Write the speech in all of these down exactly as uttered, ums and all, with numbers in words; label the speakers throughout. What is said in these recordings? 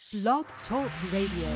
Speaker 1: Blog Talk Radio.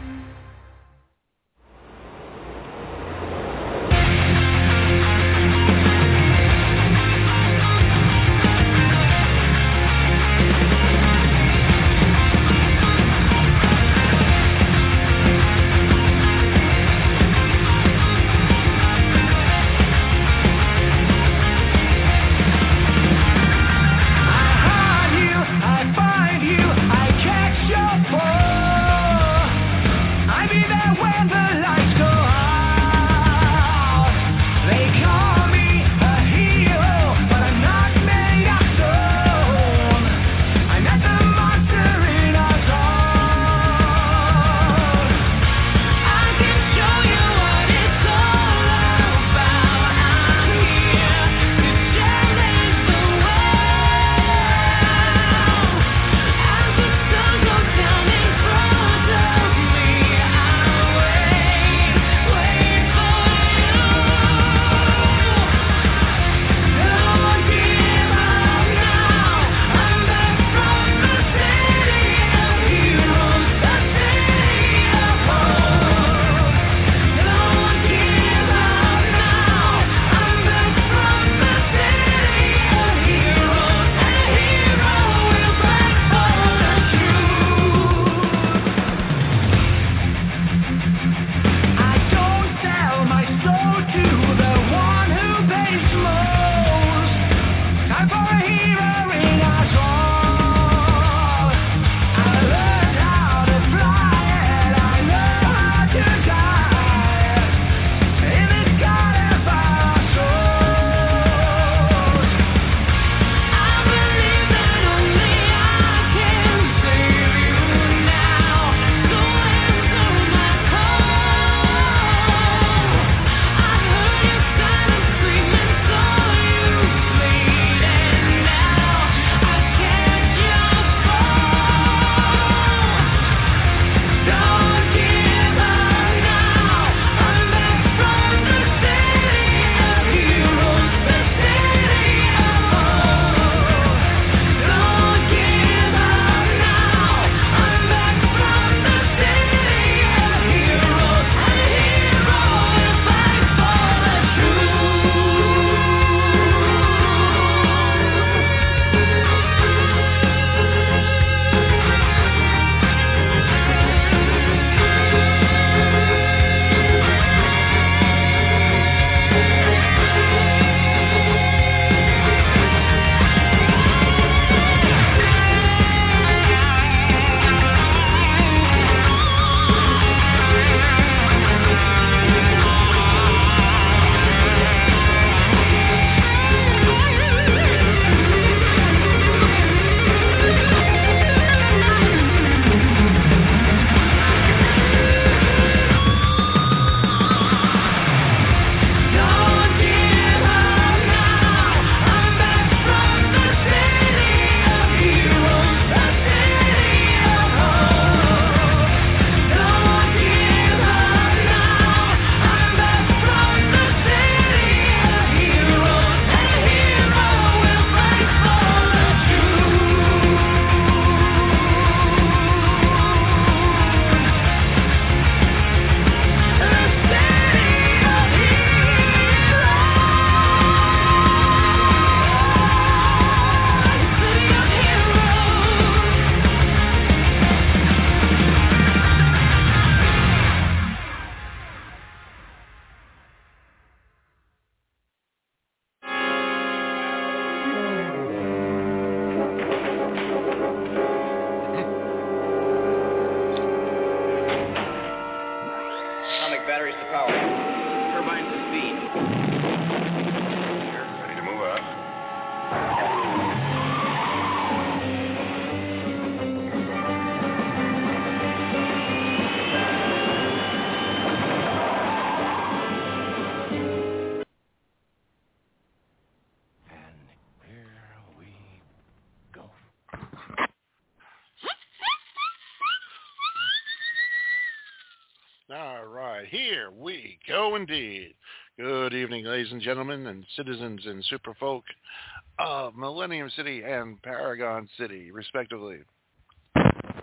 Speaker 2: All right, here we go indeed. Good evening, ladies and gentlemen, and citizens and superfolk of Millennium City and Paragon City, respectively.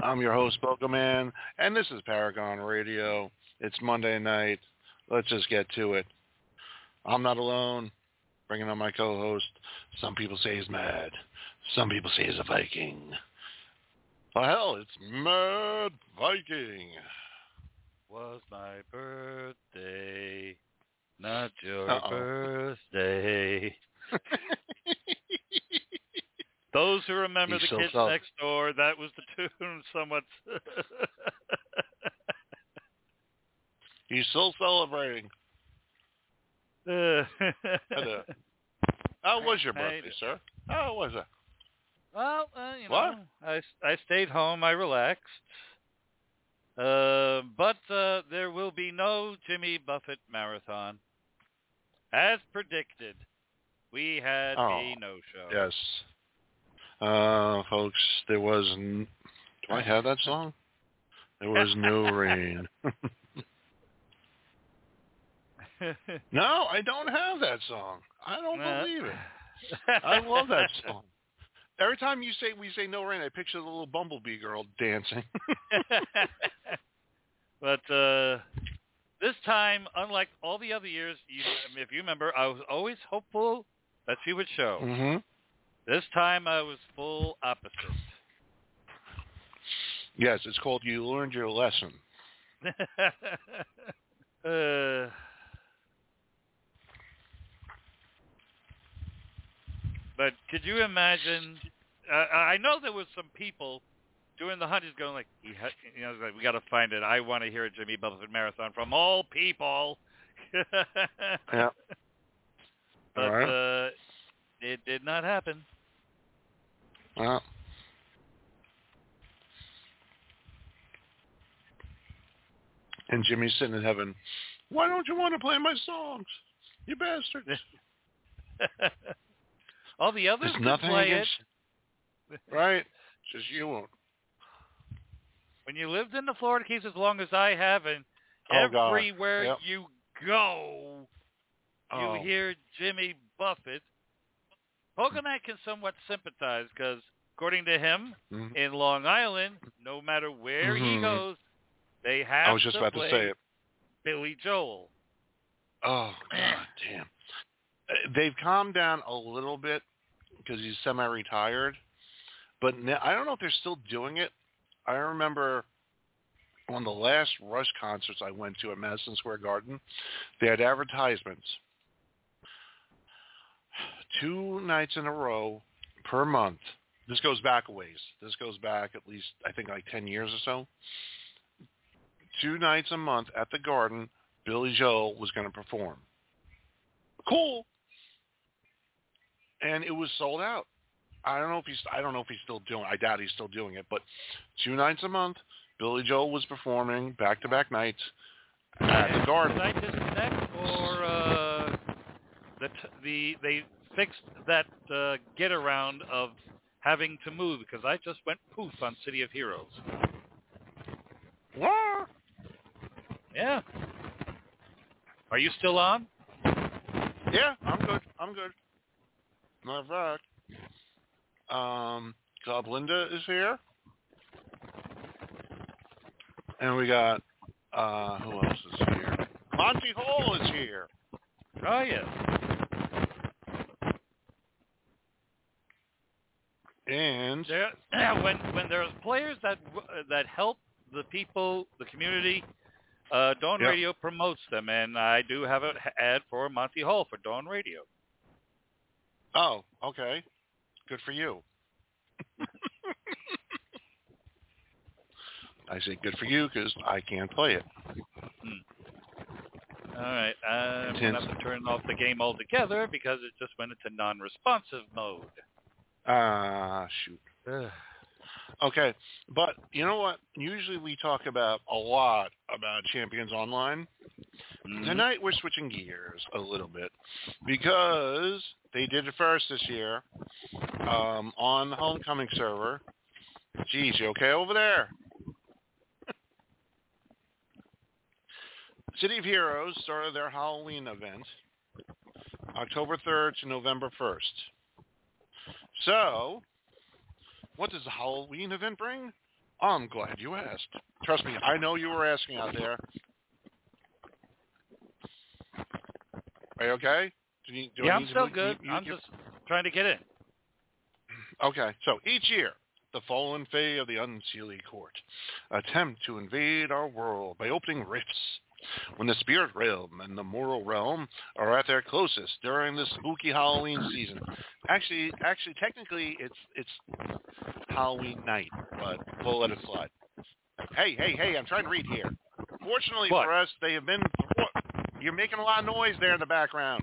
Speaker 2: I'm your host, Bogoman, and this is Paragon Radio. It's Monday night. Let's just get to it. I'm not alone. Bringing on my co-host. Some people say he's mad. Some people say he's a Viking. Oh, hell, it's Mad Viking.
Speaker 3: Was my birthday, not your
Speaker 2: Uh-oh.
Speaker 3: birthday. Those who remember
Speaker 2: He's
Speaker 3: the
Speaker 2: so
Speaker 3: kids
Speaker 2: soft.
Speaker 3: next door, that was the tune somewhat.
Speaker 2: He's still celebrating.
Speaker 3: uh,
Speaker 2: How was your birthday,
Speaker 3: I,
Speaker 2: sir? How was it?
Speaker 3: well, uh, you
Speaker 2: What?
Speaker 3: know, I, I stayed home. I relaxed. Uh, but uh, there will be no Jimmy Buffett marathon. As predicted, we had
Speaker 2: Oh,
Speaker 3: a no-show.
Speaker 2: yes. Uh, folks, there was... N- Do I have that song? There was no rain. No, I don't have that song. I don't
Speaker 3: Uh,
Speaker 2: believe it. I love that song. Every time you say we say no rain, I picture the little bumblebee girl dancing.
Speaker 3: But uh, this time, unlike all the other years, you, if you remember, I was always hopeful that she would show.
Speaker 2: Mm-hmm.
Speaker 3: This time, I was full opposite.
Speaker 2: Yes, it's called You Learned Your Lesson.
Speaker 3: uh, but could you imagine? Uh, I know there was some people during the hunt who's going like, he ha- you know, like, we got to find it. I want to hear a Jimmy Buffett marathon from all people.
Speaker 2: Yeah.
Speaker 3: But
Speaker 2: All right.
Speaker 3: uh, it did not happen.
Speaker 2: Well. And Jimmy's sitting in heaven. Why don't you want to play my songs? You bastards.
Speaker 3: All the others
Speaker 2: There's
Speaker 3: could
Speaker 2: nothing
Speaker 3: play
Speaker 2: against...
Speaker 3: it.
Speaker 2: Right? Just you won't.
Speaker 3: When you lived in the Florida Keys as long as I have, and
Speaker 2: Oh, God.
Speaker 3: everywhere
Speaker 2: Yep.
Speaker 3: you go, you
Speaker 2: Oh.
Speaker 3: hear Jimmy Buffett. Pokemon can somewhat sympathize because, according to him,
Speaker 2: Mm-hmm.
Speaker 3: in Long Island, no matter where
Speaker 2: Mm-hmm.
Speaker 3: he goes, they have
Speaker 2: I was just
Speaker 3: to
Speaker 2: about
Speaker 3: play
Speaker 2: to say it.
Speaker 3: Billy Joel.
Speaker 2: Oh, God damn. Uh, They've calmed down a little bit because he's semi-retired. But now, I don't know if they're still doing it. I remember on the last Rush concerts I went to at Madison Square Garden, they had advertisements. Two nights in a row per month. This goes back a ways. This goes back at least, I think, like ten years or so. Two nights a month at the Garden, Billy Joel was going to perform. Cool. And it was sold out. I don't know if he's. I don't know if he's still doing. I doubt he's still doing it. But two nights a month, Billy Joel was performing back-to-back nights at the Garden.
Speaker 3: Did I disconnect, or uh, the t- the they fixed that uh, get around of having to move because I just went poof on City of Heroes.
Speaker 2: What?
Speaker 3: Yeah. Are you still on?
Speaker 2: Yeah, I'm good. I'm good. Matter of fact, um, Club Linda is here, and we got uh, who else is here? Monty Hall is here.
Speaker 3: Oh yes.
Speaker 2: And
Speaker 3: There, when when there's players that w- that help the people, the community, uh, Dawn
Speaker 2: Yep.
Speaker 3: Radio promotes them, and I do have an ad for Monty Hall for Dawn Radio.
Speaker 2: oh, okay, good for you. I say good for you because I can't play it.
Speaker 3: Hmm. All right, I'm going
Speaker 2: Intense.
Speaker 3: to have to turn off the game altogether because it just went into non-responsive mode.
Speaker 2: Ah, shoot.
Speaker 3: Ugh.
Speaker 2: Okay, but you know what? Usually we talk about a lot about Champions Online.
Speaker 3: Mhm.
Speaker 2: Tonight we're switching gears a little bit because they did it first this year um, on the Homecoming server. Geez, you okay over there? City of Heroes started their Halloween event October third to November first. So, what does the Halloween event bring? I'm glad you asked. Trust me, I know you were asking out there. Are you okay? Do you, do
Speaker 3: yeah,
Speaker 2: I
Speaker 3: I'm
Speaker 2: need
Speaker 3: still
Speaker 2: to,
Speaker 3: good.
Speaker 2: You, you,
Speaker 3: I'm
Speaker 2: you,
Speaker 3: just trying to get in.
Speaker 2: Okay, so each year, the fallen fae of the Unseelie Court attempt to invade our world by opening rifts. When the spirit realm and the moral realm are at their closest during the spooky Halloween season. Actually, actually, technically, it's it's Halloween night, but we'll let it slide. Hey, hey, hey! I'm trying to read here. Fortunately
Speaker 3: What?
Speaker 2: for us, they have been. You're making a lot of noise there in the background.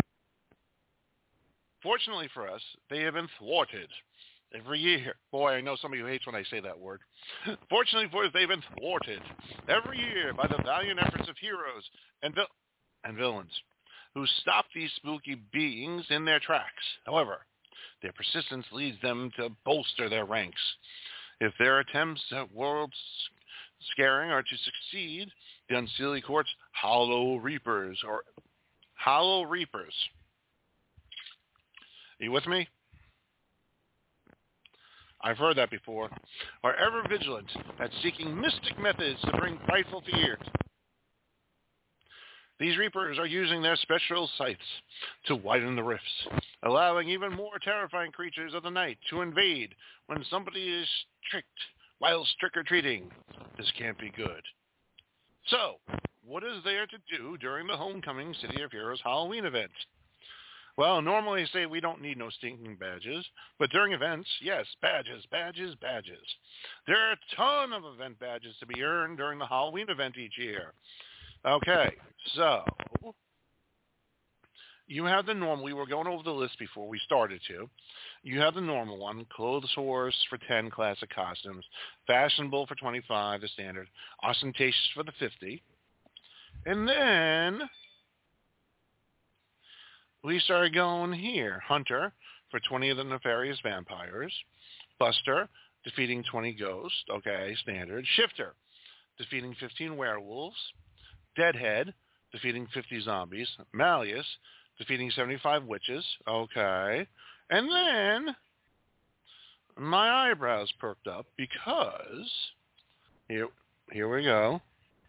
Speaker 2: Fortunately for us, they have been thwarted every year. Boy, I know somebody who hates when I say that word. Fortunately for us, they've been thwarted every year by the valiant efforts of heroes and, vil- and villains who stop these spooky beings in their tracks. However, their persistence leads them to bolster their ranks. If their attempts at world scaring are to succeed, the Unseelie Court's Hollow Reapers, or Hollow Reapers. Are you with me? I've heard that before. Are ever vigilant at seeking mystic methods to bring frightful fears. These Reapers are using their spectral sights to widen the rifts, allowing even more terrifying creatures of the night to invade when somebody is tricked whilst trick-or-treating. This can't be good. So, what is there to do during the Homecoming City of Heroes Halloween event? Well, normally I say we don't need no stinking badges, but during events, yes, badges, badges, badges. There are a ton of event badges to be earned during the Halloween event each year. Okay, so you have the normal. We were going over the list before we started to. You have the normal one, Clothes Horse for ten classic costumes, Fashionable for twenty-five, the standard, Ostentatious for the fifty, and then we started going here. Hunter for twenty of the Nefarious Vampires. Buster, defeating twenty ghosts. Okay, standard. Shifter, defeating fifteen werewolves. Deadhead, defeating fifty zombies. Malleus, defeating seventy-five witches. Okay. And then my eyebrows perked up because, here, here we go.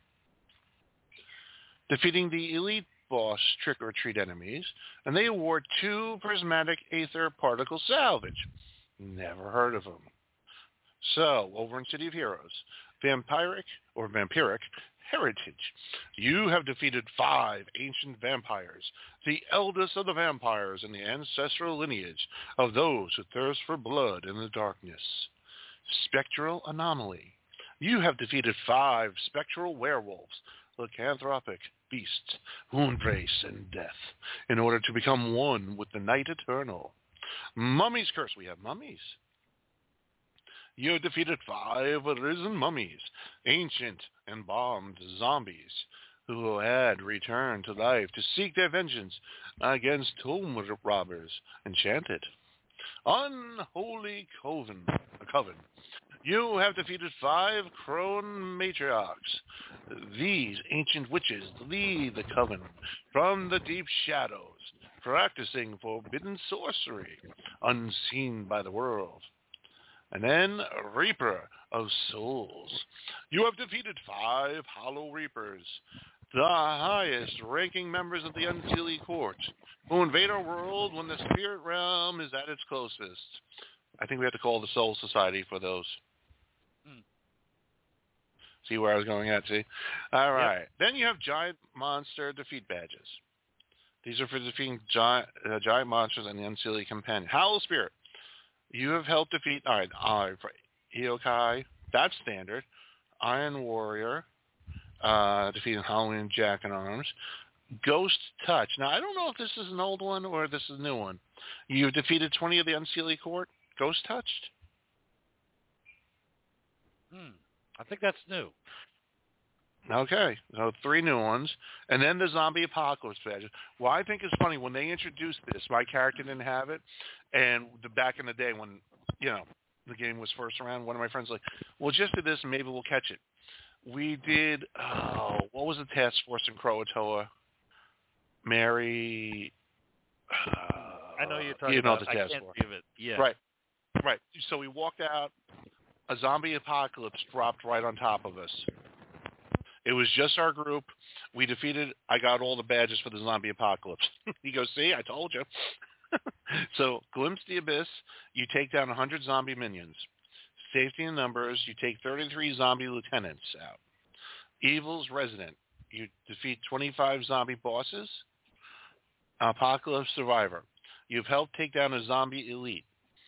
Speaker 2: Defeating the elite boss trick-or-treat enemies, and they award two prismatic aether particle salvage. Never heard of them. So, over in City of Heroes, vampiric or vampiric heritage. You have defeated five ancient vampires, the eldest of the vampires in the ancestral lineage of those who thirst for blood in the darkness. Spectral anomaly. You have defeated five spectral werewolves, lycanthropic beasts, Moonface, and Death, in order to become one with the Night Eternal. Mummy's Curse. We have mummies. You have defeated five arisen mummies, ancient embalmed zombies, who had returned to life to seek their vengeance against tomb robbers. Enchanted. Unholy Coven. Coven. You have defeated five crone matriarchs. These ancient witches lead the coven from the deep shadows, practicing forbidden sorcery, unseen by the world. And then Reaper of Souls. You have defeated five Hollow Reapers, the highest-ranking members of the Unseelie Court, who invade our world when the spirit realm is at its closest. I think we have to call the Soul Society for those. Hmm. See where I was going at, see? All right. Yep. Then you have Giant Monster Defeat Badges. These are for defeating giant, uh, giant monsters and the Unseelie Companion. Howl Spirit. You have helped defeat, all right, all right, for Eokai, that's standard. Iron Warrior, uh, defeating Halloween Jack-in-Arms. Ghost Touch. Now, I don't know if this is an old one or this is a new one. You've defeated twenty of the Unseelie Court. Ghost Touched?
Speaker 3: Hmm. I think that's new.
Speaker 2: Okay, so three new ones. And then the Zombie Apocalypse badges. Well, I think it's funny, when they introduced this, my character didn't have it. And the, back in the day when, you know, the game was first around, one of my friends was like, well, just do this and maybe we'll catch it. We did, oh, what was the task force in Croatoa? Mary... Uh,
Speaker 3: I know you're talking
Speaker 2: you know
Speaker 3: about,
Speaker 2: the
Speaker 3: I
Speaker 2: task
Speaker 3: can't
Speaker 2: force.
Speaker 3: give it. Yeah.
Speaker 2: Right, right. So we walked out a zombie apocalypse dropped right on top of us. It was just our group. We defeated, I got all the badges for the zombie apocalypse. He goes, see, I told you. So, Glimpse the Abyss, you take down one hundred zombie minions. Safety in Numbers, you take thirty-three zombie lieutenants out. Evil's Resident, you defeat twenty-five zombie bosses. Apocalypse Survivor, you've helped take down a zombie elite.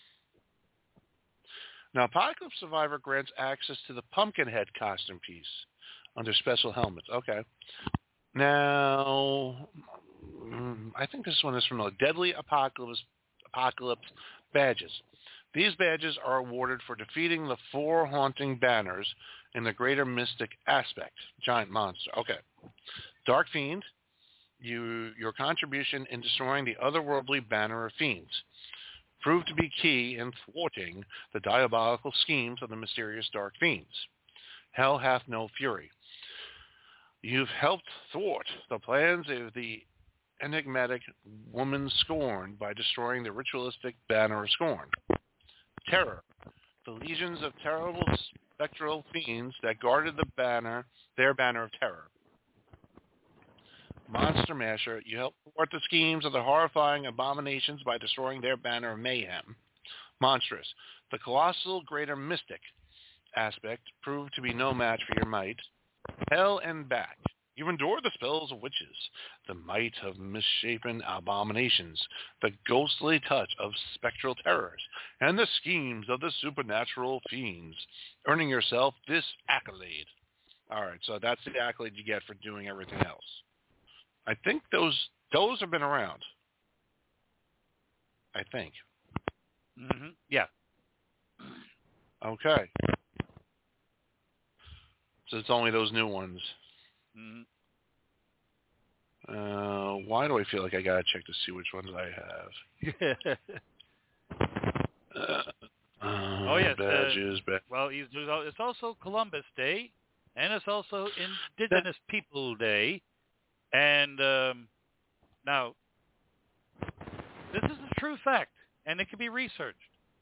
Speaker 2: Now, Apocalypse Survivor grants access to the Pumpkinhead costume piece under special helmets. Okay. Now, I think this one is from the Deadly Apocalypse, Apocalypse Badges. These badges are awarded for defeating the four haunting banners in the Greater Mystic Aspect, Giant Monster. Okay. Dark Fiend, you, your contribution in destroying the otherworldly banner of fiends proved to be key in thwarting the diabolical schemes of the mysterious Dark Fiends. Hell hath no fury. You've helped thwart the plans of the enigmatic woman Scorn by destroying the ritualistic banner of Scorn. Terror, the legions of terrible spectral fiends that guarded the banner, their banner of terror. Monster Masher, you help thwart the schemes of the horrifying abominations by destroying their banner of mayhem. Monstrous, the colossal greater mystic aspect proved to be no match for your might. Hell and back, you endure the spells of witches, the might of misshapen abominations, the ghostly touch of spectral terrors, and the schemes of the supernatural fiends, earning yourself this accolade. All right, so that's the accolade you get for doing everything else. I think those those have been around. I think.
Speaker 3: Mm-hmm. Yeah.
Speaker 2: Okay. So it's only those new ones.
Speaker 3: Mm-hmm.
Speaker 2: Uh, why do I feel like I gotta check to see which ones I have? uh, uh,
Speaker 3: oh yes.
Speaker 2: Badges.
Speaker 3: Uh,
Speaker 2: Bad-
Speaker 3: well, it's also Columbus Day, and it's also Indigenous People Day. And um, now, this is a true fact, and it can be researched.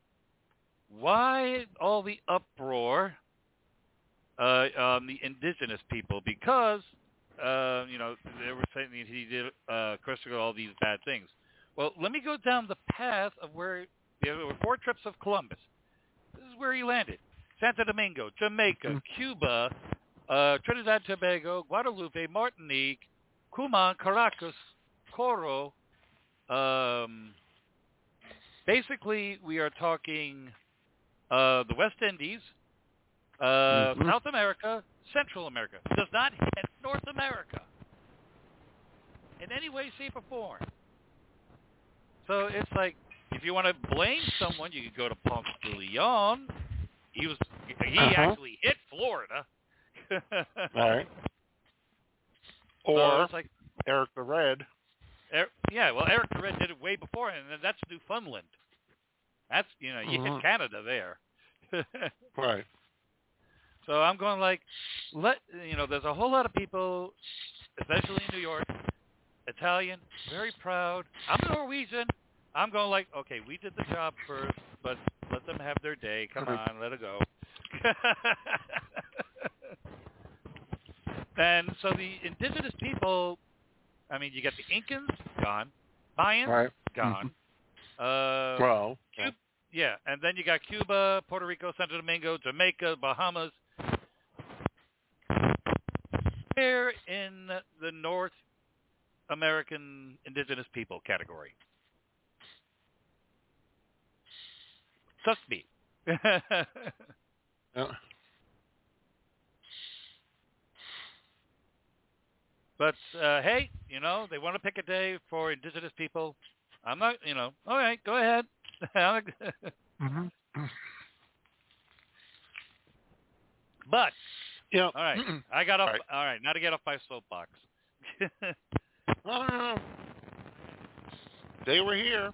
Speaker 3: Why all the uproar uh, on the indigenous people? Because, uh, you know, they were saying that he did, uh, Christopher, all these bad things. Well, let me go down the path of where there were four trips of Columbus. This is where he landed. Santo Domingo, Jamaica, mm-hmm. Cuba, uh, Trinidad, Tobago, Guadalupe, Martinique, Cuba, Caracas, Coro. Um, basically, we are talking uh, the West Indies, uh, mm-hmm. South America, Central America. Does not hit North America in any way, shape, or form. So it's like, if you want to blame someone, you could go to Ponce de Leon. He was he uh-huh. actually hit Florida.
Speaker 2: All right. Or so like, Eric the Red.
Speaker 3: Er, yeah, well, Eric the Red did it way before, and that's Newfoundland. That's, you know, you mm-hmm. hit Canada there.
Speaker 2: Right.
Speaker 3: So I'm going like, let you know, there's a whole lot of people, especially in New York, Italian, very proud. I'm Norwegian. I'm going like, okay, we did the job first, but let them have their day. Come mm-hmm. on, let it go. And so the indigenous people, I mean, you got the Incans, gone. Mayans, right. gone.
Speaker 2: Mm-hmm. Uh, well,
Speaker 3: Cuba, yeah, and then you got Cuba, Puerto Rico, Santo Domingo, Jamaica, Bahamas. Where in the North American indigenous people category? Sus me.
Speaker 2: uh.
Speaker 3: But, uh, hey, you know, they want to pick a day for indigenous people. I'm not, you know, all right, go ahead.
Speaker 2: mm-hmm.
Speaker 3: But,
Speaker 2: yeah.
Speaker 3: all right, I got off, all right. all right, now to get off my soapbox.
Speaker 2: No, no, no. They were here.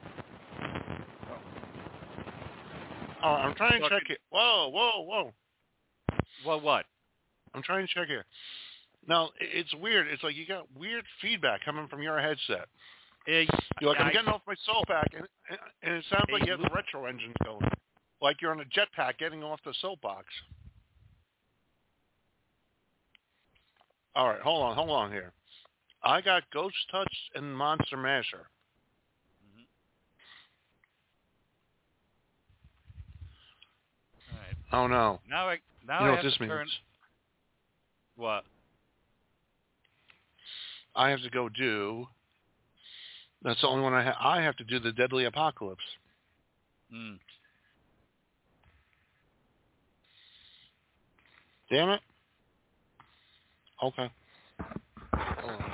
Speaker 2: Oh, I'm trying to check it. Whoa, whoa, whoa.
Speaker 3: Well, what?
Speaker 2: I'm trying to check here. Now, it's weird. It's like you got weird feedback coming from your headset.
Speaker 3: Uh,
Speaker 2: You're like, I'm
Speaker 3: I,
Speaker 2: getting off my soul pack, and, and it sounds like you have the retro engines going. like you're on a jetpack getting off the soapbox. All right, hold on, hold on here. I got Ghost Touch and Monster Masher.
Speaker 3: Mm-hmm. All right.
Speaker 2: Oh no!
Speaker 3: Now I now
Speaker 2: you know
Speaker 3: I
Speaker 2: what
Speaker 3: have
Speaker 2: this
Speaker 3: to
Speaker 2: means?
Speaker 3: turn. What?
Speaker 2: I have to go do. That's the only one I have. I have to do the Deadly Apocalypse.
Speaker 3: Hmm.
Speaker 2: Damn it. Okay. Hold on.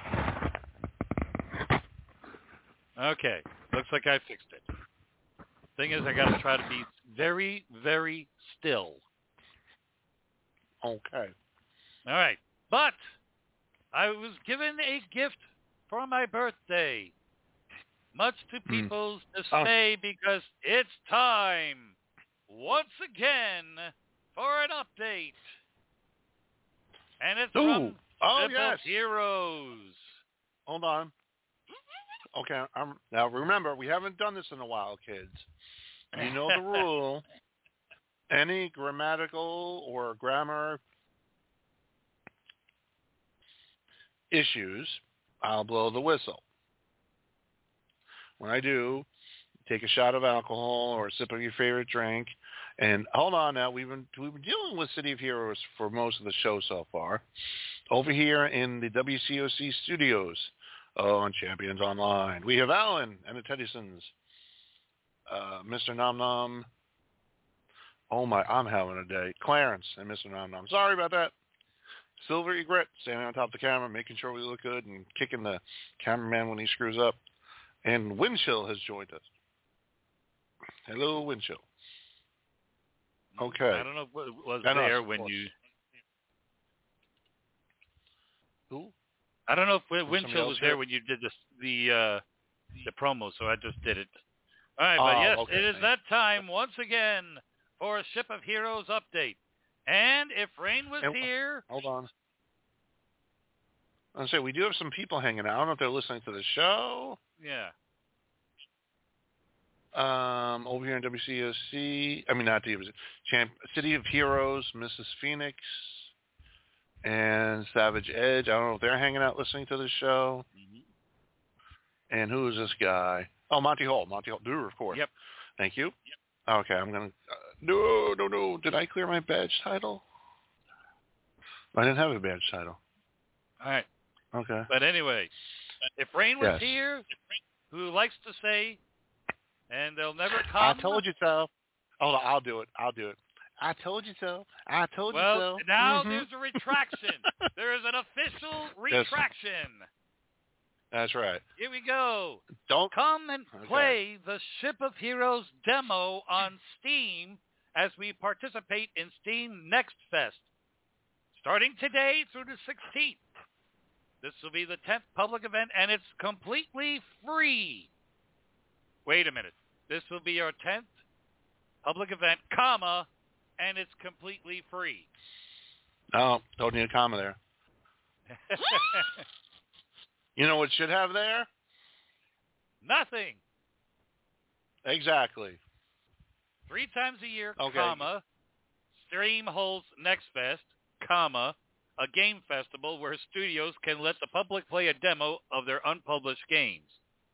Speaker 3: Okay. Looks like I fixed it. Thing is, I got to try to be very, very still.
Speaker 2: Okay.
Speaker 3: All right. But I was given a gift for my birthday, much to people's mm. dismay, oh. because it's time once again for an update. And it's
Speaker 2: Ooh.
Speaker 3: from
Speaker 2: Oh,
Speaker 3: Ship
Speaker 2: yes.
Speaker 3: of Heroes.
Speaker 2: Hold on. Okay. I'm, now, remember, we haven't done this in a while, kids. You know the rule. Any grammatical or grammar issues, I'll blow the whistle. When I do, take a shot of alcohol or a sip of your favorite drink. And hold on now, we've been we've been dealing with City of Heroes for most of the show so far. Over here in the W C O C studios uh, on Champions Online, we have Alan and the Teddysons, uh, Mister Nom Nom. Oh my, I'm having a day. Clarence and Mister Nom Nom. Sorry about that. Silver Egret standing on top of the camera, making sure we look good and kicking the cameraman when he screws up. And Windchill has joined us. Hello, Windchill. Okay.
Speaker 3: I don't know what was
Speaker 2: and
Speaker 3: there
Speaker 2: us,
Speaker 3: when you...
Speaker 2: Who?
Speaker 3: I don't know if Windchill was there here? when you did this, the uh, the promo, so I just did it. All right, but
Speaker 2: oh,
Speaker 3: yes,
Speaker 2: okay,
Speaker 3: it is
Speaker 2: thanks.
Speaker 3: that time once again for a Ship of Heroes update. And if Rain was
Speaker 2: and,
Speaker 3: here...
Speaker 2: Hold on. I was say we do have some people hanging out. I don't know if they're listening to the show.
Speaker 3: Yeah.
Speaker 2: Um, over here in W C O C, I mean not W C O C, Champ, City of Heroes, Missus Phoenix, and Savage Edge. I don't know if they're hanging out listening to the show. Mm-hmm. And who is this guy? Oh, Monty Hall. Monty Hall, Dude, of course.
Speaker 3: Yep.
Speaker 2: Thank you. Yep. Okay, I'm gonna. Uh, no, no, no. Did I clear my badge title? I didn't have a badge title.
Speaker 3: All right.
Speaker 2: Okay.
Speaker 3: But anyway, if Rain was
Speaker 2: yes.
Speaker 3: here, who likes to say, and they'll never come.
Speaker 2: I told you so. Oh, I'll do it. I'll do it. I told you so. I told
Speaker 3: well,
Speaker 2: you so.
Speaker 3: Well, now
Speaker 2: mm-hmm.
Speaker 3: there's a retraction. There is an official retraction.
Speaker 2: That's right.
Speaker 3: Here we go.
Speaker 2: Don't
Speaker 3: come and
Speaker 2: okay.
Speaker 3: play the Ship of Heroes demo on Steam as we participate in Steam Next Fest, starting today through the sixteenth. This will be the tenth public event, and it's completely free. Wait a minute. This will be our tenth public event, comma, and it's completely free.
Speaker 2: Oh, don't need a comma there. You know what it should have there?
Speaker 3: Nothing.
Speaker 2: Exactly.
Speaker 3: Three times a year,
Speaker 2: okay.
Speaker 3: comma, Steam holds Next Fest, comma, a game festival where studios can let the public play a demo of their unpublished games.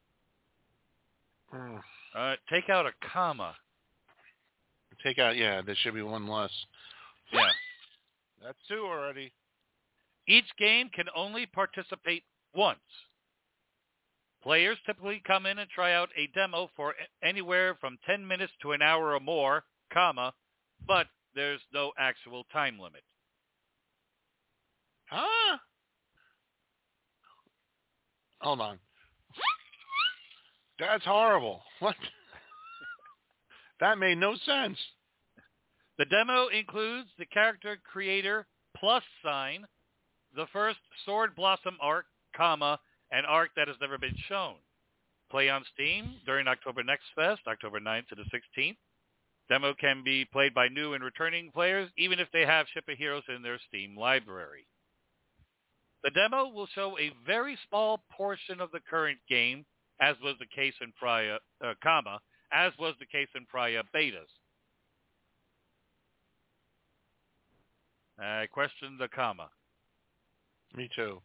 Speaker 2: Mm.
Speaker 3: Uh, take out a comma.
Speaker 2: Take out, yeah, there should be one less.
Speaker 3: Yeah.
Speaker 2: That's two already.
Speaker 3: Each game can only participate once. Players typically come in and try out a demo for anywhere from ten minutes to an hour or more, comma, but there's no actual time limit.
Speaker 2: Huh? Hold on. That's horrible. What? That made no sense.
Speaker 3: The demo includes the character creator plus sign, the first Sword Blossom arc, comma, an arc that has never been shown. Play on Steam during October Next Fest, October ninth to the sixteenth. Demo can be played by new and returning players, even if they have Ship of Heroes in their Steam library. The demo will show a very small portion of the current game, as was the case in prior, uh, comma, as was the case in prior betas. I question the comma.
Speaker 2: Me too.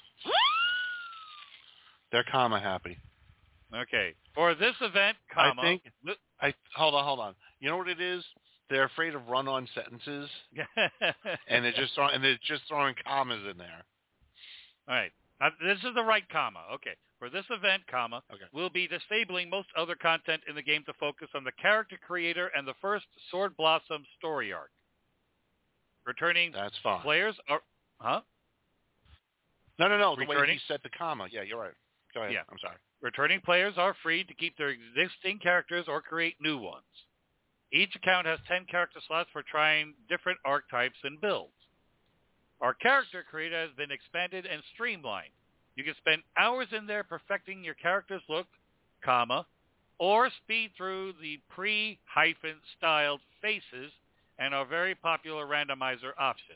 Speaker 2: They're comma happy.
Speaker 3: Okay. For this event, comma.
Speaker 2: I think. I hold on, hold on. You know what it is? They're afraid of run-on sentences, and they're just throwing and they're just throwing commas in there.
Speaker 3: All right. Uh, this is the right comma. Okay. For this event, comma,
Speaker 2: Okay.
Speaker 3: we'll be disabling most other content in the game to focus on the character creator and the first Sword Blossom story arc. Returning
Speaker 2: That's fine.
Speaker 3: players are, huh?
Speaker 2: No, no, no. The
Speaker 3: Returning?
Speaker 2: way he set the comma. Yeah, you're right. Go ahead.
Speaker 3: Yeah.
Speaker 2: I'm sorry.
Speaker 3: Returning players are free to keep their existing characters or create new ones. Each account has ten character slots for trying different archetypes and builds. Our character creator has been expanded and streamlined. You can spend hours in there perfecting your character's look, comma, or speed through the pre-hyphen styled faces and our very popular randomizer options.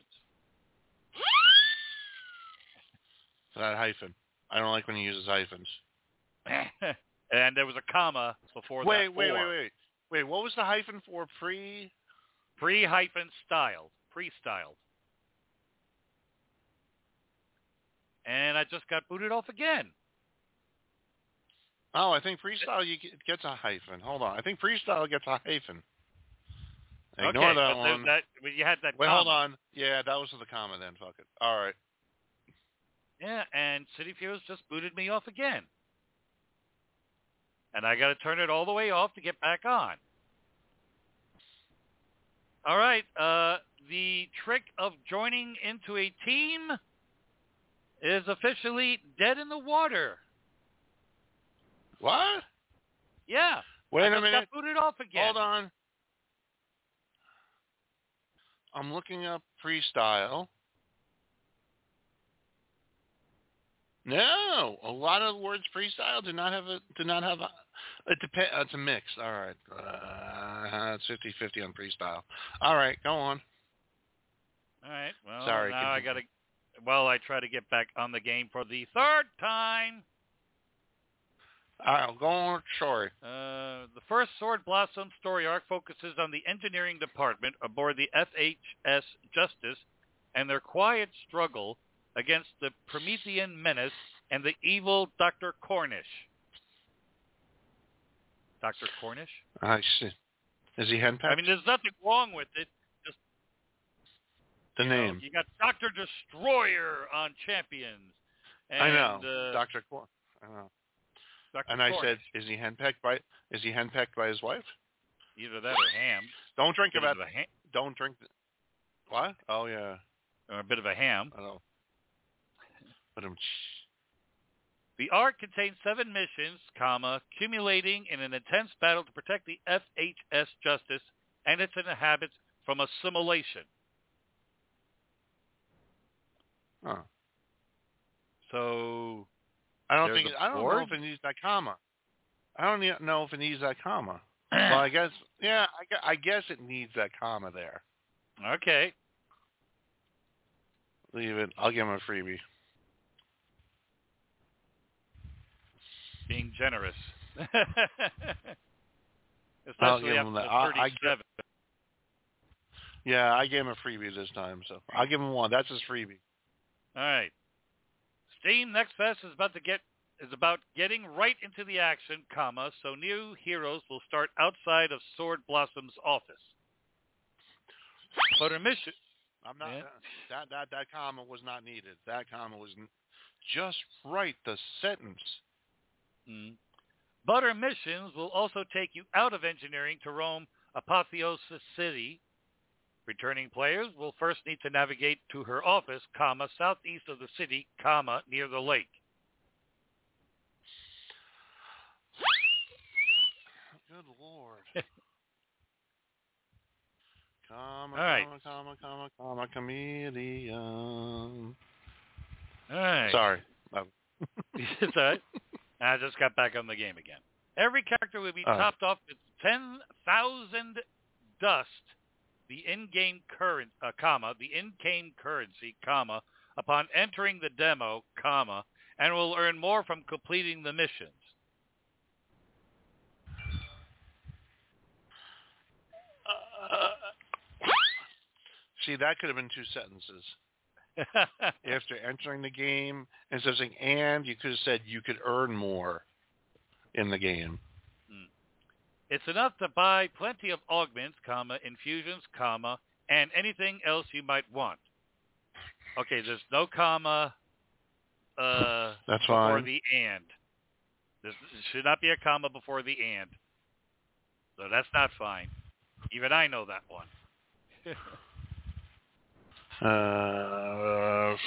Speaker 2: That hyphen. I don't like when he uses hyphens.
Speaker 3: And there was a comma before
Speaker 2: wait,
Speaker 3: that.
Speaker 2: Wait,
Speaker 3: or.
Speaker 2: wait, wait, wait. Wait, what was the hyphen for? Pre?
Speaker 3: Pre-hyphen styled. Pre-styled. And I just got booted off again.
Speaker 2: Oh, I think freestyle you get, gets a hyphen. Hold on. I think freestyle gets a hyphen. Ignore
Speaker 3: okay,
Speaker 2: that
Speaker 3: but
Speaker 2: one.
Speaker 3: That, but you had that
Speaker 2: Wait,
Speaker 3: comma.
Speaker 2: hold on. Yeah, that was the comma then. Fuck it. All right.
Speaker 3: Yeah, and City Fuse just booted me off again. And I got to turn it all the way off to get back on. All right. Uh, the trick of joining into a team is officially dead in the water.
Speaker 2: What?
Speaker 3: Yeah.
Speaker 2: Wait
Speaker 3: I
Speaker 2: a
Speaker 3: just
Speaker 2: minute.
Speaker 3: got booted off again.
Speaker 2: Hold on. I'm looking up freestyle. No, a lot of the words freestyle do not have a do not have a. It depends. It's a mix. All right, uh, it's fifty-fifty on freestyle. All right, go on.
Speaker 3: All right. Well,
Speaker 2: Sorry,
Speaker 3: now I
Speaker 2: continue.
Speaker 3: got to. Well, I try to get back on the game for the third time.
Speaker 2: All right, go on. Sorry.
Speaker 3: Uh, the first Sword Blossom story arc focuses on the engineering department aboard the F H S Justice and their quiet struggle against the Promethean menace and the evil Doctor Cornish. Doctor Cornish?
Speaker 2: I see. Is he henpecked?
Speaker 3: I mean, there's nothing wrong with it. Just
Speaker 2: the
Speaker 3: you
Speaker 2: name.
Speaker 3: Know, you got Doctor Destroyer on Champions. And,
Speaker 2: I know.
Speaker 3: Uh,
Speaker 2: Doctor Cor. I know.
Speaker 3: Doctor
Speaker 2: And I
Speaker 3: Cornish.
Speaker 2: said, is he henpecked by? Is he henpecked by his wife?
Speaker 3: Either that or ham.
Speaker 2: Don't drink
Speaker 3: Bit
Speaker 2: about.
Speaker 3: of a ham.
Speaker 2: Don't drink. The, what? Oh yeah.
Speaker 3: Or a bit of a ham.
Speaker 2: I know. But I'm.
Speaker 3: The arc contains seven missions, comma, accumulating in an intense battle to protect the F H S Justice and its inhabitants from assimilation.
Speaker 2: Huh.
Speaker 3: So,
Speaker 2: I don't
Speaker 3: there's
Speaker 2: think.
Speaker 3: a
Speaker 2: I don't know
Speaker 3: board?
Speaker 2: if it needs that comma. I don't e- know if it needs that comma. Well, I guess. Yeah, I, gue- I guess it needs that comma there.
Speaker 3: okay.
Speaker 2: Leave it. I'll give him a freebie.
Speaker 3: Being generous.
Speaker 2: I'll give
Speaker 3: Especially
Speaker 2: him
Speaker 3: after
Speaker 2: that.
Speaker 3: the
Speaker 2: I- I
Speaker 3: thirty-seven.
Speaker 2: Yeah, I gave him a freebie this time, so I'll give him one. That's his freebie.
Speaker 3: All right. Steam Next Fest is about to get is about getting right into the action, comma, so new heroes will start outside of Sword Blossom's office. But her mission...
Speaker 2: I'm not.
Speaker 3: Yeah.
Speaker 2: That that that comma was not needed. That comma was n- just right. The sentence.
Speaker 3: Mm. But her missions will also take you out of engineering to roam Apotheosis City. Returning players will first need to navigate to her office, comma, southeast of the city, comma, near the lake.
Speaker 2: Good Lord. Comma,
Speaker 3: All right.
Speaker 2: comma, comma, comma, comma, chameleon.
Speaker 3: All right.
Speaker 2: Sorry.
Speaker 3: It's all right. I just got back on the game again. Every character will be
Speaker 2: Uh.
Speaker 3: topped off with ten thousand dust, the in-game current, uh, comma, the in-game currency, comma, upon entering the demo, comma, and will earn more from completing the missions.
Speaker 2: Uh, See, that could have been two sentences. After entering the game, instead of saying and, you could have said you could earn more in the game.
Speaker 3: It's enough to buy plenty of augments, comma, infusions, comma, and anything else you might want. Okay, there's no comma uh,
Speaker 2: That's
Speaker 3: before
Speaker 2: fine.
Speaker 3: the and. There should not be a comma before the and. So that's not fine. Even I know that one.
Speaker 2: uh,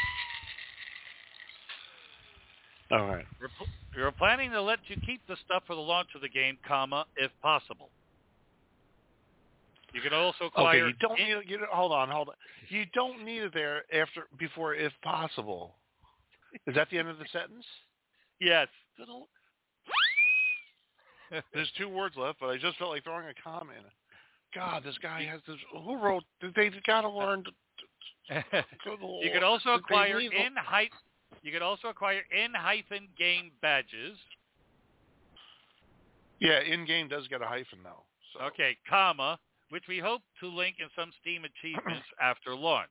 Speaker 2: all right.
Speaker 3: We're, pl- we're planning to let you keep the stuff for the launch of the game, comma, if possible. You can also acquire...
Speaker 2: Okay, you don't
Speaker 3: in-
Speaker 2: need you don't, hold on, hold on. You don't need it there after before if possible. Is that the end of the sentence?
Speaker 3: Yes.
Speaker 2: There's two words left, but I just felt like throwing a comment in it. God, this guy has this. Who wrote? They got to learn. To,
Speaker 3: you can also acquire
Speaker 2: leave-
Speaker 3: in hy- You can also acquire in hyphen game badges.
Speaker 2: Yeah, in game does get a hyphen though. So.
Speaker 3: Okay, comma, which we hope to link in some Steam achievements after launch.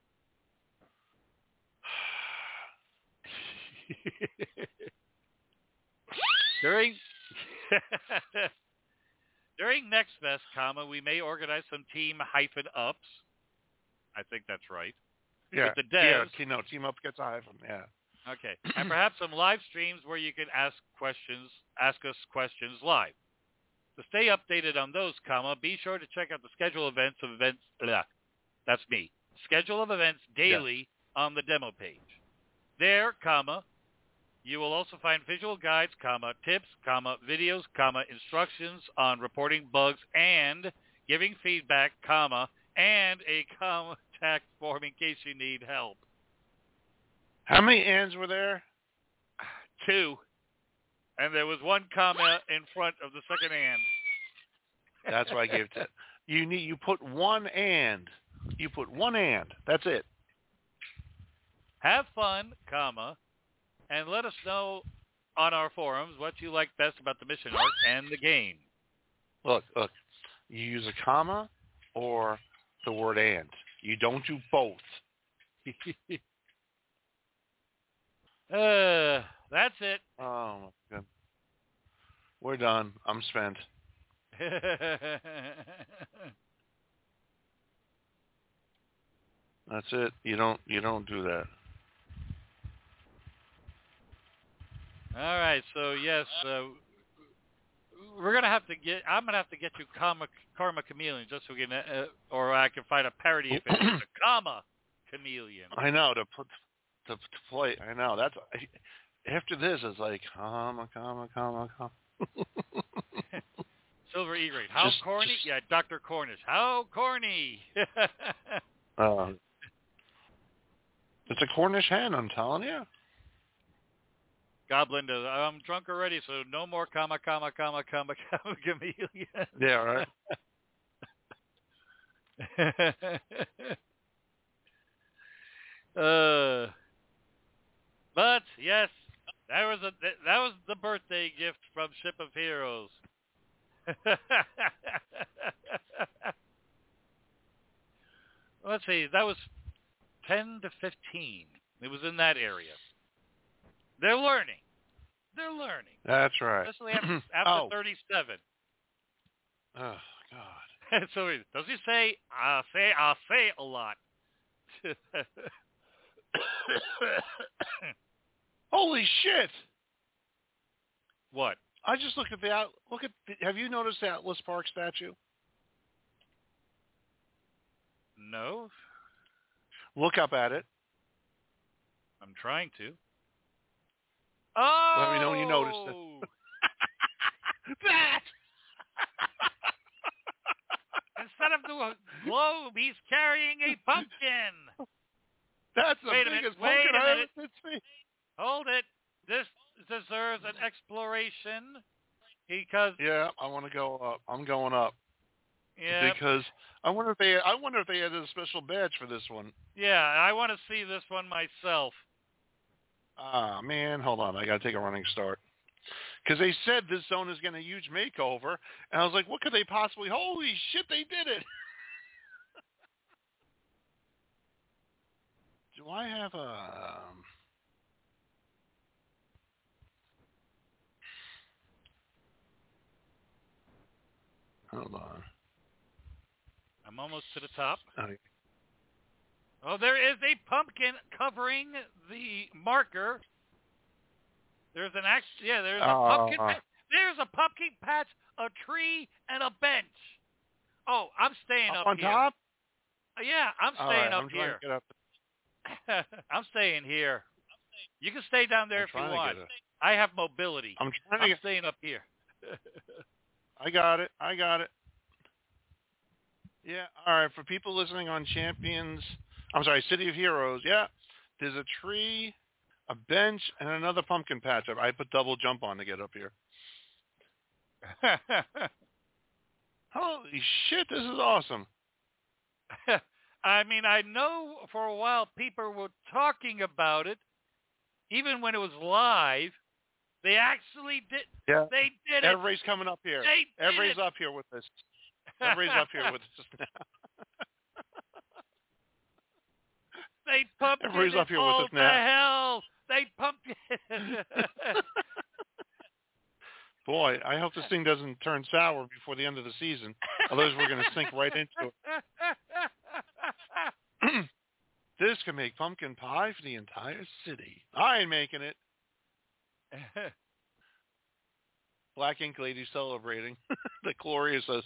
Speaker 3: During During Next Fest, comma, we may organize some team hyphen ups. I think that's right.
Speaker 2: Yeah,
Speaker 3: With the devs.
Speaker 2: yeah. No, team up gets a hyphen. Yeah.
Speaker 3: Okay, and perhaps some live streams where you can ask questions, ask us questions live. To stay updated on those, comma, be sure to check out the schedule events of events. Blah, that's me. Schedule of events daily
Speaker 2: yes.
Speaker 3: on the demo page. There, comma, you will also find visual guides, comma, tips, comma, videos, comma, instructions on reporting bugs and giving feedback, comma, and a contact form in case you need help.
Speaker 2: How many ands were there?
Speaker 3: Two. And there was one comma in front of the second and.
Speaker 2: That's why I gave it. You need. You put one and. You put one and. That's it.
Speaker 3: Have fun, comma, and let us know on our forums what you like best about the mission art and the game.
Speaker 2: Look, look. You use a comma or the word and. You don't do both.
Speaker 3: uh, that's it.
Speaker 2: Oh my God. We're done. I'm spent. That's it. You don't. You don't do that.
Speaker 3: All right. So yes, uh, we're gonna have to get. I'm gonna have to get you Karma, Karma Chameleon just so we can, uh, or I can find a parody of it. It's a Karma Chameleon.
Speaker 2: I know to put to, to play. I know that's after this. It's like comma, comma, comma, comma.
Speaker 3: Silver E-Grade. How
Speaker 2: Just-
Speaker 3: corny?
Speaker 2: just-
Speaker 3: Yeah, Doctor Cornish. How corny?
Speaker 2: uh, it's a Cornish hen. I'm telling you.
Speaker 3: Goblin does. I'm drunk already, so no more comma, comma, comma, comma, comma, chameleon.
Speaker 2: Yeah. Right.
Speaker 3: uh, but yes, that was a that was the birthday gift from Ship of Heroes. Let's see, that was ten to fifteen. It was in that area. They're learning. They're learning.
Speaker 2: That's right.
Speaker 3: Especially after, after
Speaker 2: oh.
Speaker 3: thirty-seven.
Speaker 2: Oh God.
Speaker 3: So does he say, I say, I say a lot.
Speaker 2: Holy shit!
Speaker 3: What?
Speaker 2: I just look at the out. Look at. The, have you noticed the Atlas Park statue?
Speaker 3: No.
Speaker 2: Look up at it.
Speaker 3: I'm trying to. Oh!
Speaker 2: Let me know when you notice it. That!
Speaker 3: Instead of the globe, he's carrying a pumpkin.
Speaker 2: That's the
Speaker 3: Wait a
Speaker 2: biggest
Speaker 3: minute, wait
Speaker 2: pumpkin
Speaker 3: a
Speaker 2: I've
Speaker 3: minute.
Speaker 2: ever seen.
Speaker 3: Hold it. This deserves an exploration because
Speaker 2: Yeah, I want to go up. I'm going up
Speaker 3: yeah,
Speaker 2: because I wonder if they. I wonder if they added a special badge for this one.
Speaker 3: yeah, I want to see this one myself.
Speaker 2: Ah, man, hold on. I got to take a running start. Because they said this zone is getting a huge makeover, and I was like, what could they possibly... Holy shit, they did it! do I have a... Um, hold on.
Speaker 3: I'm almost to the top.
Speaker 2: Okay.
Speaker 3: Oh, there is a pumpkin covering the marker. There's an act. Yeah, there's a
Speaker 2: Uh,
Speaker 3: pumpkin. There's a pumpkin patch, a tree, and a bench. Oh, I'm staying
Speaker 2: up
Speaker 3: up,
Speaker 2: on
Speaker 3: here.
Speaker 2: top?
Speaker 3: Uh, yeah, I'm
Speaker 2: All
Speaker 3: staying
Speaker 2: right,
Speaker 3: up
Speaker 2: I'm trying
Speaker 3: here.
Speaker 2: to get up.
Speaker 3: I'm staying here. You can stay down there
Speaker 2: I'm
Speaker 3: if you
Speaker 2: trying to
Speaker 3: want.
Speaker 2: get it.
Speaker 3: I have mobility.
Speaker 2: I'm trying to
Speaker 3: I'm
Speaker 2: get...
Speaker 3: staying up here.
Speaker 2: I got it. I got it. Yeah, all right. For people listening on Champions, I'm sorry, City of Heroes, yeah, there's a tree, a bench, and another pumpkin patch. I put double jump on to get up here. Holy shit, this is awesome.
Speaker 3: I mean, I know for a while people were talking about it, even when it was live. They actually did.
Speaker 2: Yeah.
Speaker 3: They did it.
Speaker 2: Everybody's coming up here.
Speaker 3: They did
Speaker 2: Everybody's
Speaker 3: it.
Speaker 2: up here with this. Everybody's up here with us now.
Speaker 3: They pumped
Speaker 2: Everybody's
Speaker 3: it.
Speaker 2: up here with
Speaker 3: Oh,
Speaker 2: us now.
Speaker 3: the hell! They pumped it.
Speaker 2: Boy, I hope this thing doesn't turn sour before the end of the season. Otherwise, we're going to sink right into it. This can make pumpkin pie for the entire city. I ain't making it. Black Ink Lady celebrating. The Gloria says.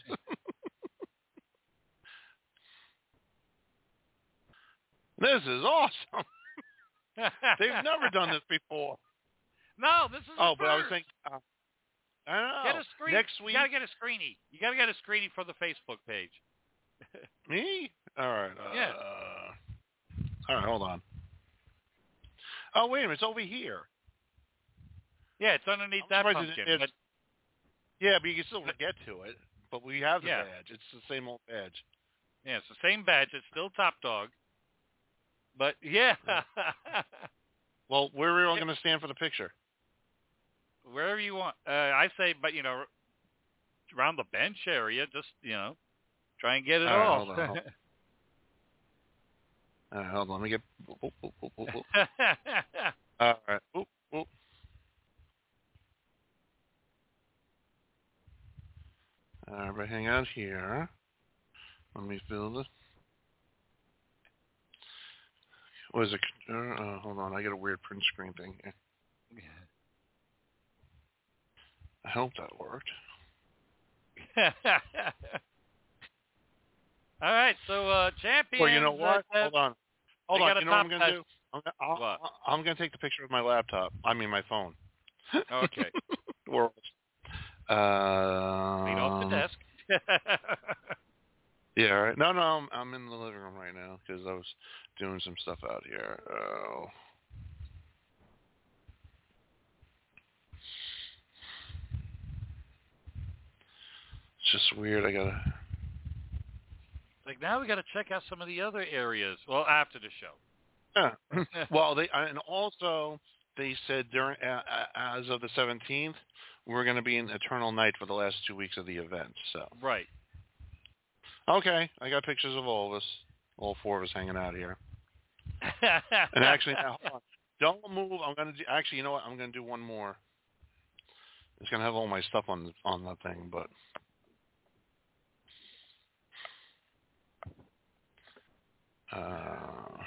Speaker 2: This is awesome. They've never done this before.
Speaker 3: No, this is
Speaker 2: Oh,
Speaker 3: the
Speaker 2: but I was
Speaker 3: first.
Speaker 2: thinking, uh, I don't know.
Speaker 3: Get a screen.
Speaker 2: Next week.
Speaker 3: You gotta get a screeny. You gotta get a screeny for the Facebook page.
Speaker 2: Me? All right. Uh,
Speaker 3: Yeah.
Speaker 2: All right, hold on. Oh, wait a minute. It's over here.
Speaker 3: Yeah, it's underneath
Speaker 2: I'm
Speaker 3: that
Speaker 2: surprised
Speaker 3: pumpkin.
Speaker 2: it's-
Speaker 3: but
Speaker 2: Yeah, but you can still get to it. But we have the
Speaker 3: Yeah.
Speaker 2: badge. It's the same old badge.
Speaker 3: yeah, it's the same badge. It's still top dog. But yeah,
Speaker 2: Well, where are we all going to stand for the picture?
Speaker 3: wherever you want. Uh, I say, but you know, around the bench area, just you know, try and get it
Speaker 2: All right,
Speaker 3: all.
Speaker 2: hold on, hold All right, hold on. Let me get... Oop, oop, oop, oop, oop. All right. Oop, oop. All right, hang out here. Let me fill this. What is it? Uh, hold on. I got a weird print screen thing here. I hope that worked.
Speaker 3: All right, so uh, champions.
Speaker 2: Well, you know what?
Speaker 3: Uh,
Speaker 2: Hold on. Hold
Speaker 3: they
Speaker 2: on.
Speaker 3: got a
Speaker 2: You know what I'm
Speaker 3: top
Speaker 2: going to
Speaker 3: patch.
Speaker 2: do? I'm gonna, I'll,
Speaker 3: What?
Speaker 2: I'm going to take the picture of my laptop. I mean, my phone.
Speaker 3: Okay.
Speaker 2: World. Uh,
Speaker 3: Clean off the desk.
Speaker 2: Yeah, all right. No, no, I'm, I'm in the living room right now because I was doing some stuff out here. Oh. It's just weird. I gotta.
Speaker 3: Like now we got to check out some of the other areas. Well, after the show.
Speaker 2: Yeah. Well, they and also they said during uh, as of the seventeenth, we're going to be in Eternal Night for the last two weeks of the event. So.
Speaker 3: Right.
Speaker 2: Okay, I got pictures of all of us, all four of us hanging out here. And actually, now, hold on. Don't move. I'm gonna do. Actually, you know what? I'm gonna do one more. It's gonna have all my stuff on on that thing, but. Uh, all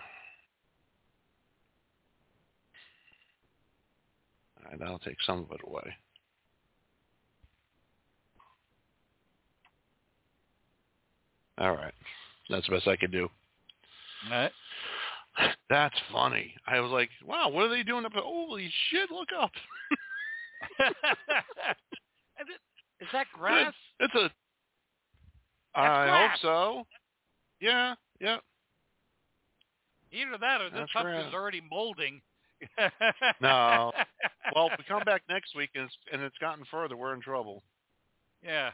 Speaker 2: right, that'll take some of it away. All right, that's the best I could do.
Speaker 3: All right.
Speaker 2: That's funny. I was like, wow, what are they doing up there? Holy shit, look up.
Speaker 3: Is that grass?
Speaker 2: It's a. I
Speaker 3: grass.
Speaker 2: hope so. Yeah, yeah.
Speaker 3: Either that or this
Speaker 2: That's
Speaker 3: pumpkin's
Speaker 2: grass.
Speaker 3: already molding.
Speaker 2: No. Well, if we come back next week and it's, and it's gotten further, we're in trouble.
Speaker 3: Yeah.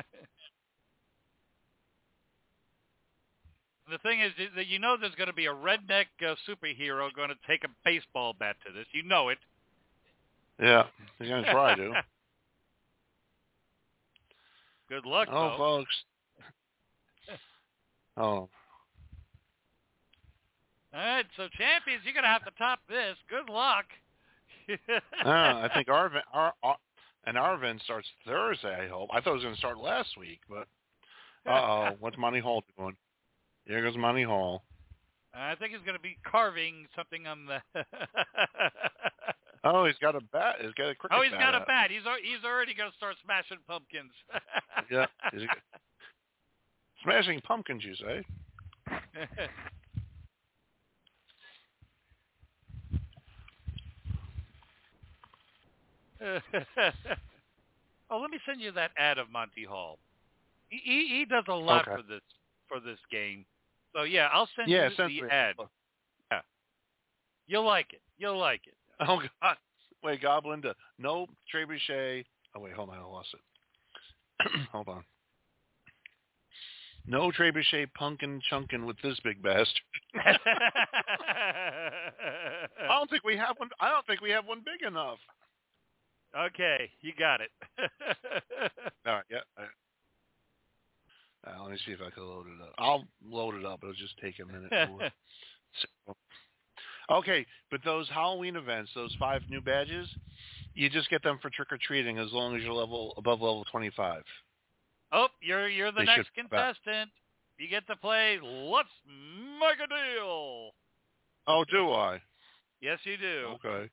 Speaker 3: The thing is that you know there's going to be a redneck uh, superhero going to take a baseball bat to this. You know it.
Speaker 2: Yeah, he's going to try to.
Speaker 3: Good luck,
Speaker 2: Oh,
Speaker 3: though.
Speaker 2: folks. Oh.
Speaker 3: All right, so champions, you're gonna have to top this. Good luck.
Speaker 2: uh, I think Arvin, Ar, Ar, and Arvin starts Thursday. I hope. I thought it was going to start last week, but uh oh, what's Monty Hall doing? Here goes Monty Hall.
Speaker 3: I think he's gonna be carving something on the.
Speaker 2: Oh, he's got a bat. He's got a cricket
Speaker 3: Oh, he's
Speaker 2: bat
Speaker 3: got a
Speaker 2: out.
Speaker 3: bat. He's al- he's already gonna start smashing pumpkins.
Speaker 2: Yeah, he's smashing pumpkins. You say?
Speaker 3: Oh, let me send you that ad of Monty Hall. He he, he does a lot
Speaker 2: Okay.
Speaker 3: for this for this game. So yeah, I'll send
Speaker 2: Yeah,
Speaker 3: you
Speaker 2: send
Speaker 3: the
Speaker 2: me.
Speaker 3: ad. Yeah, you'll like it. You'll like it.
Speaker 2: Oh God! Wait, Goblin to no trebuchet. Oh wait, hold on, I lost it. Hold on. No trebuchet punkin chunkin with this big bastard. I don't think we have one. I don't think we have one big enough.
Speaker 3: Okay, you got it.
Speaker 2: All right, yeah. All right. Uh, let me see if I can load it up. I'll load it up. It'll just take a minute more. So, okay, but those Halloween events, those five new badges, you just get them for trick or treating as long as you're level above level twenty-five.
Speaker 3: Oh, you're you're the
Speaker 2: They
Speaker 3: next
Speaker 2: should-
Speaker 3: contestant. You get to play Let's Make a Deal.
Speaker 2: Oh, do I?
Speaker 3: Yes, you do.
Speaker 2: Okay.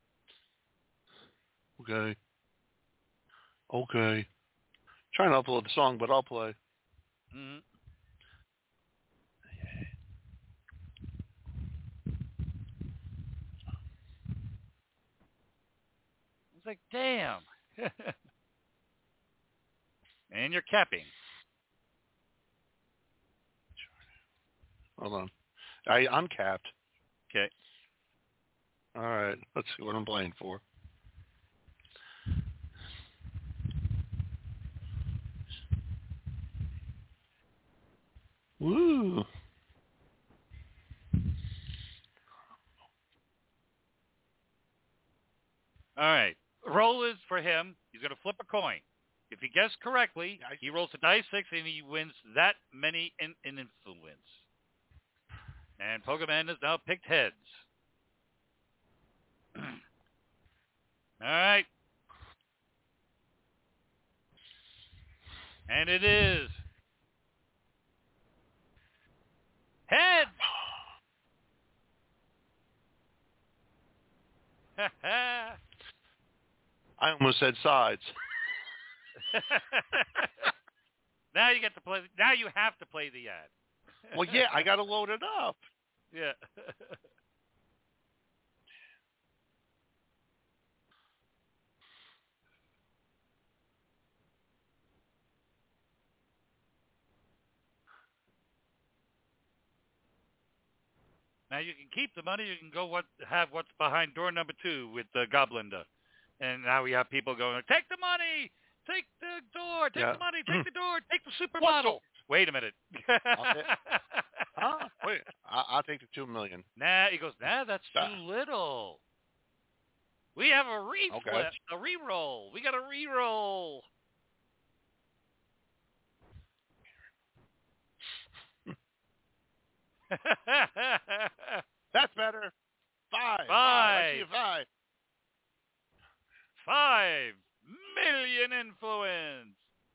Speaker 2: Okay. Okay. Trying to upload the song, but I'll play.
Speaker 3: Mm-hmm. It's like, damn. And you're capping.
Speaker 2: Hold on. I uncapped.
Speaker 3: Okay.
Speaker 2: All right. Let's see what I'm playing for. Woo.
Speaker 3: All right. Roll is for him. He's going to flip a coin. If he guesses correctly,
Speaker 2: Nice.
Speaker 3: he rolls a dice six and he wins that many in, in influence. And Pokemon has now picked heads. All right. And it is heads.
Speaker 2: I almost said sides.
Speaker 3: Now you get to play. Now you have to play the ad.
Speaker 2: Well, yeah, I got to load it up.
Speaker 3: Yeah. Now you can keep the money. You can go what have what's behind door number two with the Goblinda. And now we have people going, take the money, take the door, take
Speaker 2: Yeah.
Speaker 3: the money, take the door, take the
Speaker 2: What
Speaker 3: supermodel.
Speaker 2: door?
Speaker 3: Wait a minute.
Speaker 2: Huh? Wait, I, I'll take the two million.
Speaker 3: Nah, he goes, nah, that's
Speaker 2: Ah.
Speaker 3: too little. We have a re-flip,
Speaker 2: Okay.
Speaker 3: a re-roll. We got a re-roll.
Speaker 2: That's better. Five.
Speaker 3: Five.
Speaker 2: I see a five.
Speaker 3: Five million influence.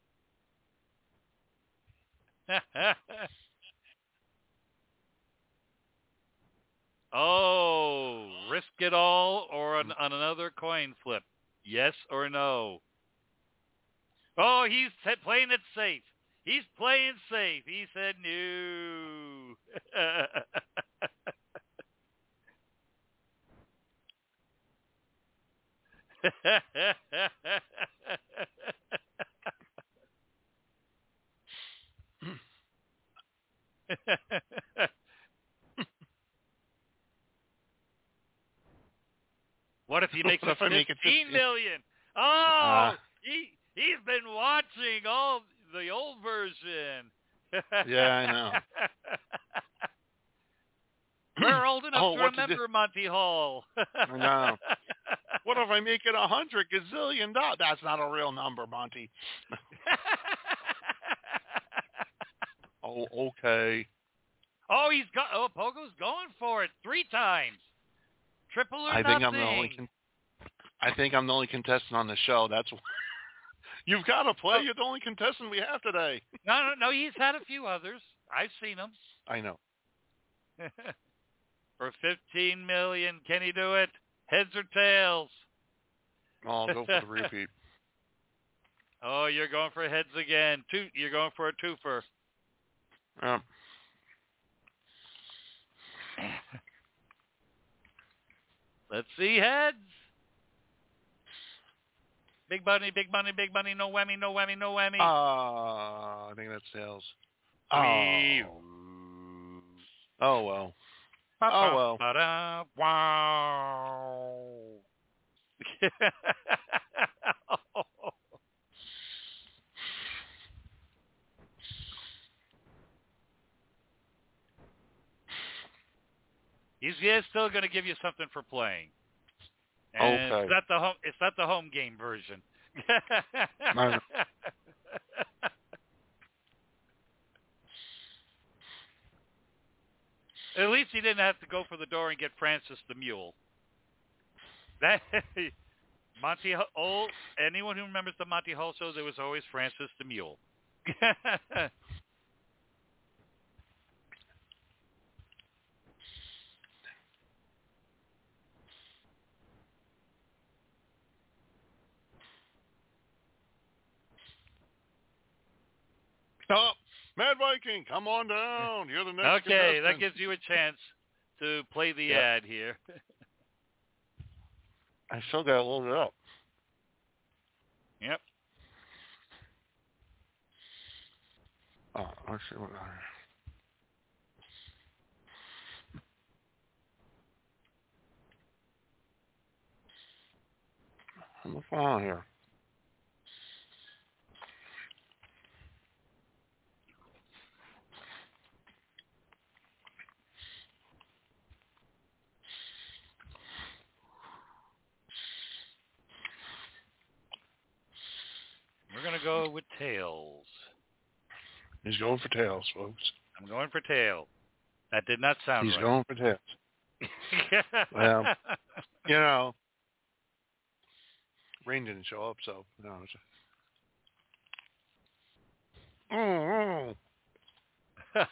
Speaker 3: Oh, risk it all or on, on another coin flip? Yes or no? Oh, he's t- playing it safe. He's playing safe. He said no. What if he makes
Speaker 2: What
Speaker 3: it
Speaker 2: if I make it
Speaker 3: fifteen
Speaker 2: fifteen?
Speaker 3: million? Oh,
Speaker 2: Ah.
Speaker 3: he he's been watching all the old version.
Speaker 2: Yeah, I know.
Speaker 3: We're old enough
Speaker 2: Oh,
Speaker 3: to
Speaker 2: what to
Speaker 3: remember Monty Hall.
Speaker 2: I know. What if I make it a hundred gazillion dollars? That's not a real number, Monty. Oh, okay.
Speaker 3: Oh, he's got. Oh, Pogo's going for it three times. Triple or
Speaker 2: I
Speaker 3: nothing.
Speaker 2: think I'm the only. Con- I think I'm the only contestant on the show. That's. You've got to play.
Speaker 3: Oh.
Speaker 2: You're the only contestant we have today.
Speaker 3: No, no, no. He's had a few others. I've seen them.
Speaker 2: I know.
Speaker 3: For fifteen million, can he do it? Heads or tails?
Speaker 2: I'll go for the repeat.
Speaker 3: Oh, you're going for heads again. Two. You're going for a twofer.
Speaker 2: Yeah.
Speaker 3: Let's see heads. Big money, big money, big money. No whammy, no whammy, no whammy.
Speaker 2: Ah, uh, I think that's tails.
Speaker 3: Three.
Speaker 2: Oh. Oh well. Oh well.
Speaker 3: Ba-da, wow. He's yeah, still going to give you something for playing. And
Speaker 2: Okay.
Speaker 3: It's not the home. It's not the home game version.
Speaker 2: My-
Speaker 3: At least he didn't have to go for the door and get Francis the Mule. That Monty Hall. Anyone who remembers the Monty Hall show, there was always Francis the Mule.
Speaker 2: Oh, Mad Viking, come on down. You're the next
Speaker 3: Okay,
Speaker 2: contestant.
Speaker 3: that gives you a chance to play the
Speaker 2: Yep.
Speaker 3: ad here.
Speaker 2: I still got to load it up.
Speaker 3: Yep.
Speaker 2: Oh, let's see what I... What's going on here?
Speaker 3: We're going to go with tails.
Speaker 2: He's going for tails, folks.
Speaker 3: I'm going for tail. That did not sound
Speaker 2: He's
Speaker 3: right.
Speaker 2: going for tails. Well, you know, rain didn't show up, so no. It's a... oh, oh.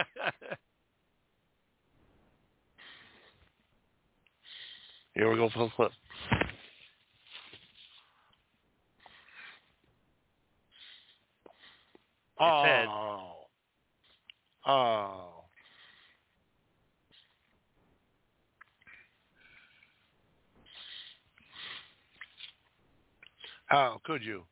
Speaker 2: Here we go for the clip.
Speaker 3: head.
Speaker 2: Oh. Oh. How could you?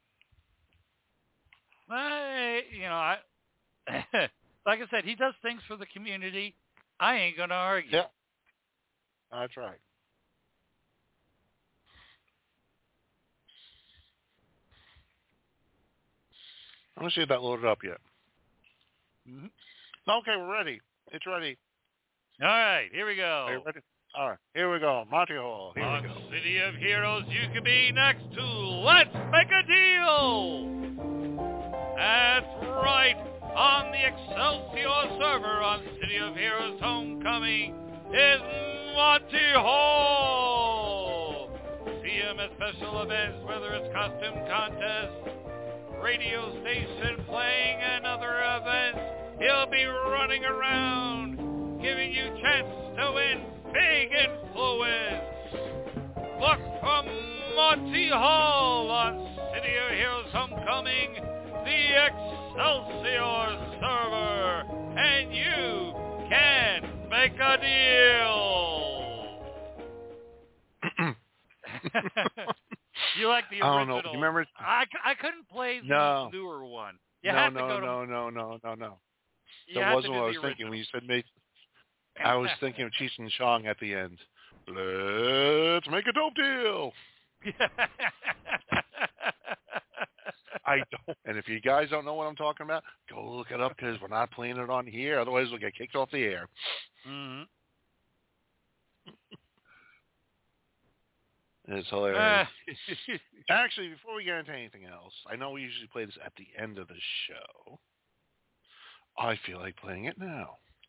Speaker 3: I, you know, I, like I said, he does things for the community. I ain't going to argue.
Speaker 2: Yeah. That's right. Let me see if that loaded up yet.
Speaker 3: Mm-hmm.
Speaker 2: Okay, we're ready. It's ready.
Speaker 3: All right, here we go.
Speaker 2: Are you ready? All right, here we go. Monty Hall. Here
Speaker 3: On
Speaker 2: we go.
Speaker 3: City of Heroes, you could be next to Let's Make a Deal. That's right. On the Excelsior server on City of Heroes Homecoming is Monty Hall. See him at special events, whether it's costume contests, radio station playing, and other events. He'll be running around, giving you chance to win big influence. Look for Monty Hall on City of Heroes Homecoming, the Excelsior server, and you can make a deal. You like the original?
Speaker 2: I don't know. You remember?
Speaker 3: I, I couldn't play the
Speaker 2: No.
Speaker 3: newer one. You
Speaker 2: no,
Speaker 3: have
Speaker 2: no,
Speaker 3: to go to,
Speaker 2: no, no, no, no, no.
Speaker 3: you
Speaker 2: That
Speaker 3: have
Speaker 2: wasn't
Speaker 3: to do
Speaker 2: what I
Speaker 3: the
Speaker 2: was thinking when you
Speaker 3: original.
Speaker 2: said make. I was thinking of Cheech and Chong at the end. Let's make a dope deal. I don't. And if you guys don't know what I'm talking about, go look it up because we're not playing it on here. Otherwise, we'll get kicked off the air.
Speaker 3: Mm-hmm.
Speaker 2: It's hilarious. Actually, before we get into anything else, I know we usually play this at the end of the show. I feel like playing it now.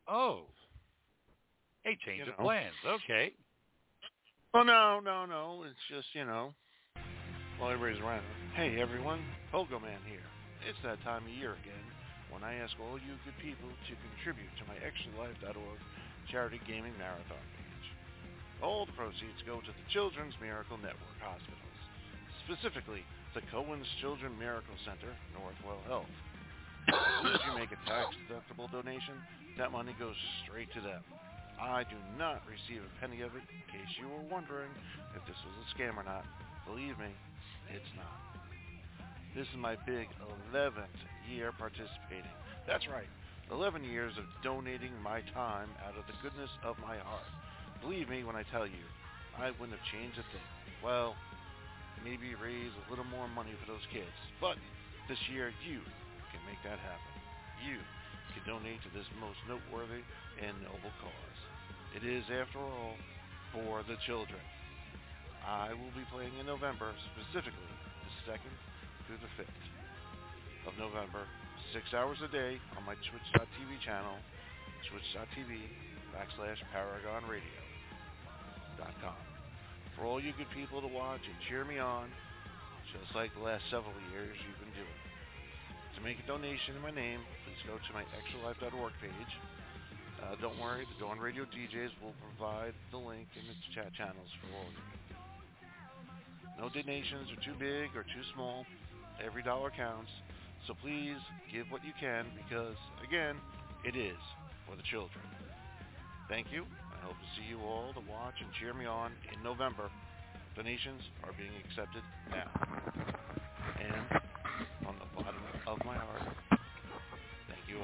Speaker 3: Oh. Hey, change
Speaker 2: You
Speaker 3: of
Speaker 2: know.
Speaker 3: plans. Okay.
Speaker 2: Well, no, no, no. It's just, you know, well, everybody's around. Hey, everyone. Pogo Man here. It's that time of year again when I ask all you good people to contribute to my extra life dot org charity gaming marathon page. All the proceeds go to the Children's Miracle Network hospitals, specifically the Cohen's Children Miracle Center, Northwell Health. As soon as you make a tax-deductible donation, that money goes straight to them. I do not receive a penny of it, in case you were wondering if this was a scam or not. Believe me, it's not. This is my big eleventh year participating. That's right, eleven years of donating my time out of the goodness of my heart. Believe me when I tell you, I wouldn't have changed a thing. Well, maybe raise a little more money for those kids. But this year, you can make that happen. You can donate to this most noteworthy and noble cause. It is, after all, for the children. I will be playing in November, specifically the second through the fifth of November, six hours a day on my Twitch dot T V channel, twitch dot T V backslash Paragon Radio dot com. For all you good people to watch and cheer me on, just like the last several years you've been doing. To make a donation in my name, please go to my extra life dot org page. Uh, don't worry, the Dawn Radio D Js will provide the link in the chat channels for all of you. No donations are too big or too small. Every dollar counts. So please give what you can because, again, it is for the children. Thank you. I hope to see you all to watch and cheer me on in November. Donations are being accepted now. And on the bottom of my heart, thank you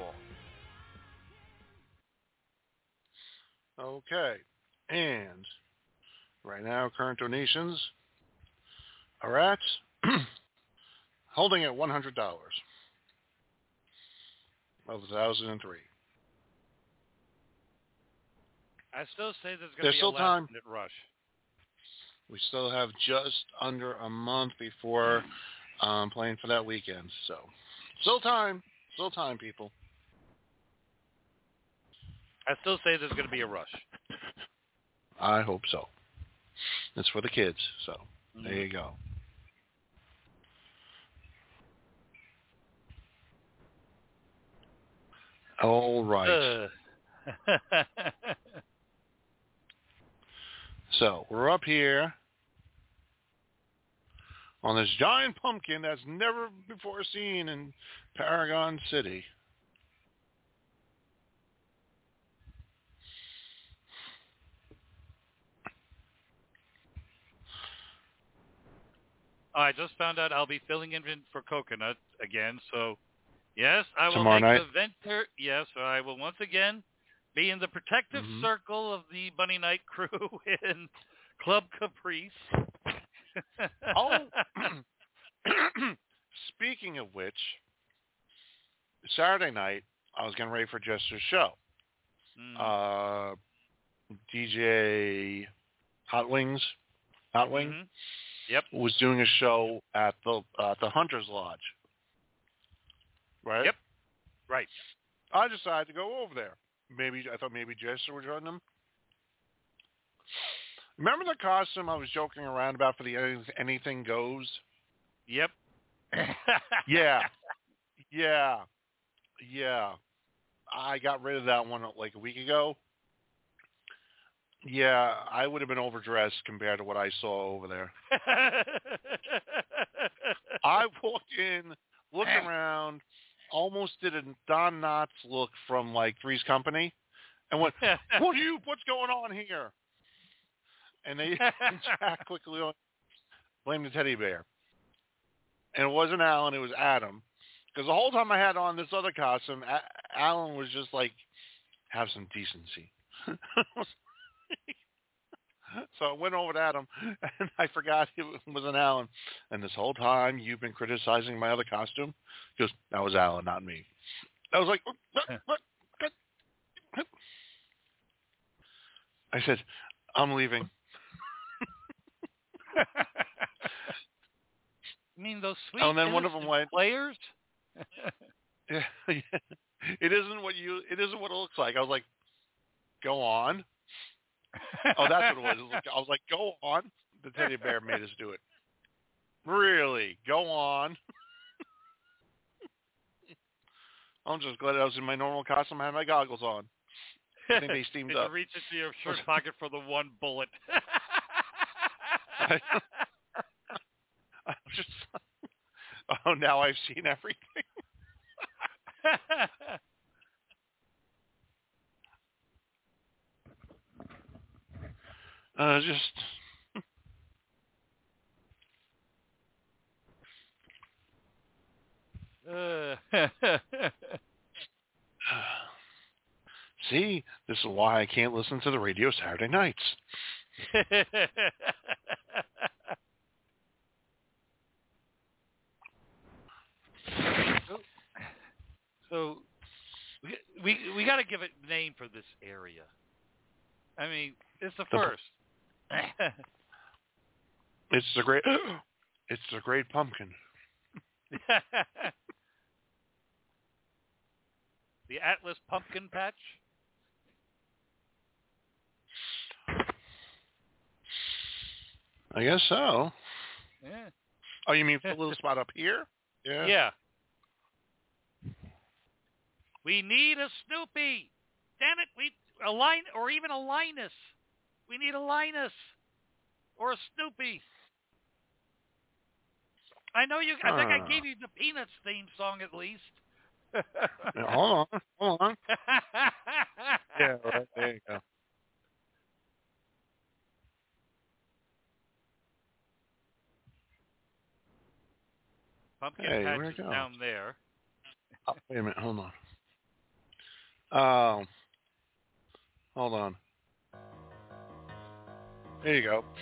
Speaker 2: all. Okay. And right now, current donations are at holding at one hundred dollars of one thousand three.
Speaker 3: I still say there's going to
Speaker 2: There's
Speaker 3: be
Speaker 2: still
Speaker 3: a
Speaker 2: time.
Speaker 3: last-minute rush.
Speaker 2: We still have just under a month before um, playing for that weekend. So, still time. Still time, people.
Speaker 3: I still say there's going to be a rush.
Speaker 2: I hope so. It's for the kids. So,
Speaker 3: Mm-hmm.
Speaker 2: there you go. All right.
Speaker 3: Uh.
Speaker 2: So, we're up here on this giant pumpkin that's never before seen in Paragon City.
Speaker 3: I just found out I'll be filling in for Coconut again, so yes, I will
Speaker 2: Tomorrow
Speaker 3: make
Speaker 2: night?
Speaker 3: the venture. Yes, I will once again be in the protective
Speaker 2: Mm-hmm.
Speaker 3: circle of the Bunny Night crew in Club Caprice.
Speaker 2: Oh, speaking of which, Saturday night I was getting ready for Jester's show.
Speaker 3: Mm-hmm.
Speaker 2: Uh, D J Hot Wings, Hot Wing,
Speaker 3: Mm-hmm. Yep.
Speaker 2: was doing a show at the uh, the Hunter's Lodge. Right.
Speaker 3: Yep. Right.
Speaker 2: I decided to go over there. Maybe I thought maybe Jester would join them. Remember the costume I was joking around about for the Anything Goes?
Speaker 3: Yep.
Speaker 2: Yeah. Yeah. Yeah. I got rid of that one like a week ago. Yeah, I would have been overdressed compared to what I saw over there. I walked in, looked around, almost did a Don Knotts look from like Three's Company, and went, "What are you? What's going on here?" And they Jack quickly blamed the teddy bear, and it wasn't Alan, it was Adam, because the whole time I had on this other costume, A- Alan was just like, "Have some decency." So I went over to Adam, and I forgot it was an Alan. And this whole time, you've been criticizing my other costume? He goes, "That was Alan, not me." I was like, what, what, what, what? I said, "I'm leaving."
Speaker 3: You mean those sweet
Speaker 2: Oh, and then one of them
Speaker 3: innocent
Speaker 2: went,
Speaker 3: players?
Speaker 2: yeah, yeah. It isn't what you. It isn't what it looks like. I was like, go on. Oh, that's what it was. It was like, I was like, go on. The teddy bear made us do it. Really? Go on. I'm just glad I was in my normal costume. I had my goggles on. I think they steamed
Speaker 3: Did
Speaker 2: up.
Speaker 3: you reach into your shirt pocket for the one bullet?
Speaker 2: I, I was just. Oh, now I've seen everything. uh, just.
Speaker 3: uh.
Speaker 2: See, this is why I can't listen to the radio Saturday nights.
Speaker 3: so, so we we, we got to give it a name for this area. I mean, it's the first.
Speaker 2: It's the great. It's the Great Pumpkin.
Speaker 3: The Atlas Pumpkin Patch.
Speaker 2: I guess so.
Speaker 3: Yeah.
Speaker 2: Oh, you mean the little spot up here? Yeah.
Speaker 3: Yeah. We need a Snoopy. Damn it, we a line or even a Linus. We need a Linus or a Snoopy. I know you. I think I gave you the Peanuts theme song at least.
Speaker 2: Yeah, hold on, hold on. Yeah, right there you go.
Speaker 3: Pumpkin
Speaker 2: Hey,
Speaker 3: Patch
Speaker 2: where'd
Speaker 3: is
Speaker 2: it go?
Speaker 3: down there.
Speaker 2: Oh, wait a minute, hold on. Um, hold on. There you go.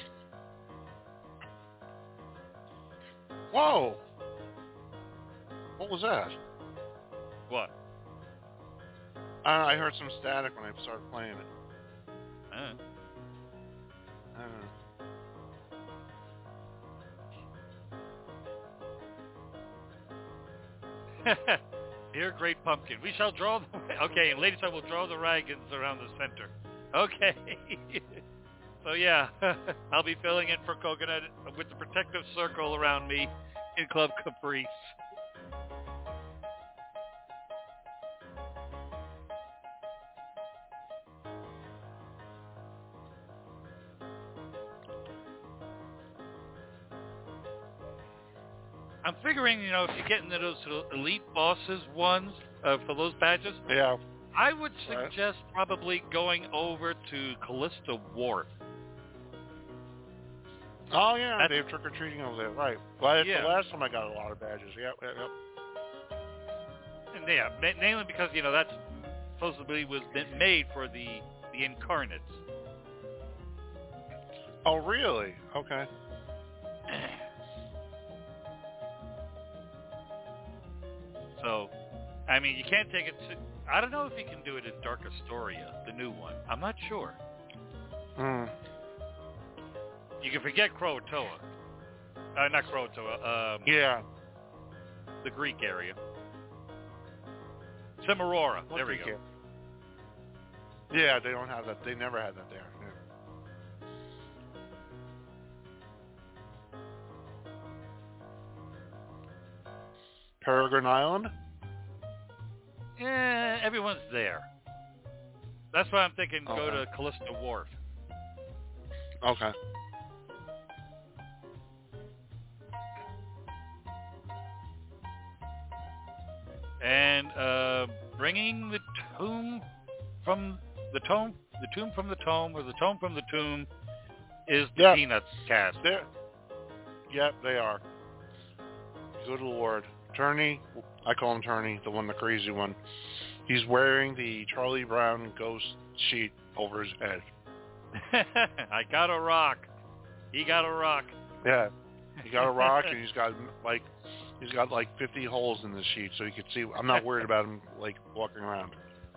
Speaker 2: Whoa! What was that?
Speaker 3: What?
Speaker 2: Uh, I heard some static when I started playing it.
Speaker 3: Uh.
Speaker 2: I don't know.
Speaker 3: Dear Great Pumpkin, we shall draw the... Okay, and ladies, I will draw the dragons around the center. Okay. So, yeah, I'll be filling in for Coconut with the protective circle around me in Club Caprice. I'm figuring, you know, if you get into those elite bosses ones uh, for those badges,
Speaker 2: Yeah.
Speaker 3: I would
Speaker 2: Right.
Speaker 3: suggest probably going over to Callista Wharf.
Speaker 2: Oh, yeah,
Speaker 3: That's,
Speaker 2: they have trick-or-treating over there, right. Well, that's
Speaker 3: yeah.
Speaker 2: the last time I got a lot of badges. Yep, yep, yep.
Speaker 3: And yeah, ma- mainly because, you know, that's supposedly was been made for the, the incarnates.
Speaker 2: Oh, really? Okay.
Speaker 3: So, I mean, you can't take it to... I don't know if you can do it in Dark Astoria, the new one. I'm not sure.
Speaker 2: Hmm.
Speaker 3: You can forget Croatoa. Uh, not Croatoa. Um,
Speaker 2: Yeah.
Speaker 3: The Greek area. Cimarora. There we
Speaker 2: Okay,
Speaker 3: go.
Speaker 2: yeah. Yeah, they don't have that. They never had that there. Yeah. Peregrine Island?
Speaker 3: Eh, everyone's there. That's why I'm thinking go
Speaker 2: Okay.
Speaker 3: to Callista Wharf.
Speaker 2: Okay.
Speaker 3: And uh, bringing the tomb from the tome, the tomb from the tome, or the tome from the tomb, is the
Speaker 2: Yep.
Speaker 3: Peanuts cast.
Speaker 2: There. Yep, they are. Good Lord. Turney, I call him Turney, the one, the crazy one. He's wearing the Charlie Brown ghost sheet over his head.
Speaker 3: I got a rock. He got a rock.
Speaker 2: Yeah. He got a rock and he's got like he's got like fifty holes in the sheet so you can see. I'm not worried about him like walking around.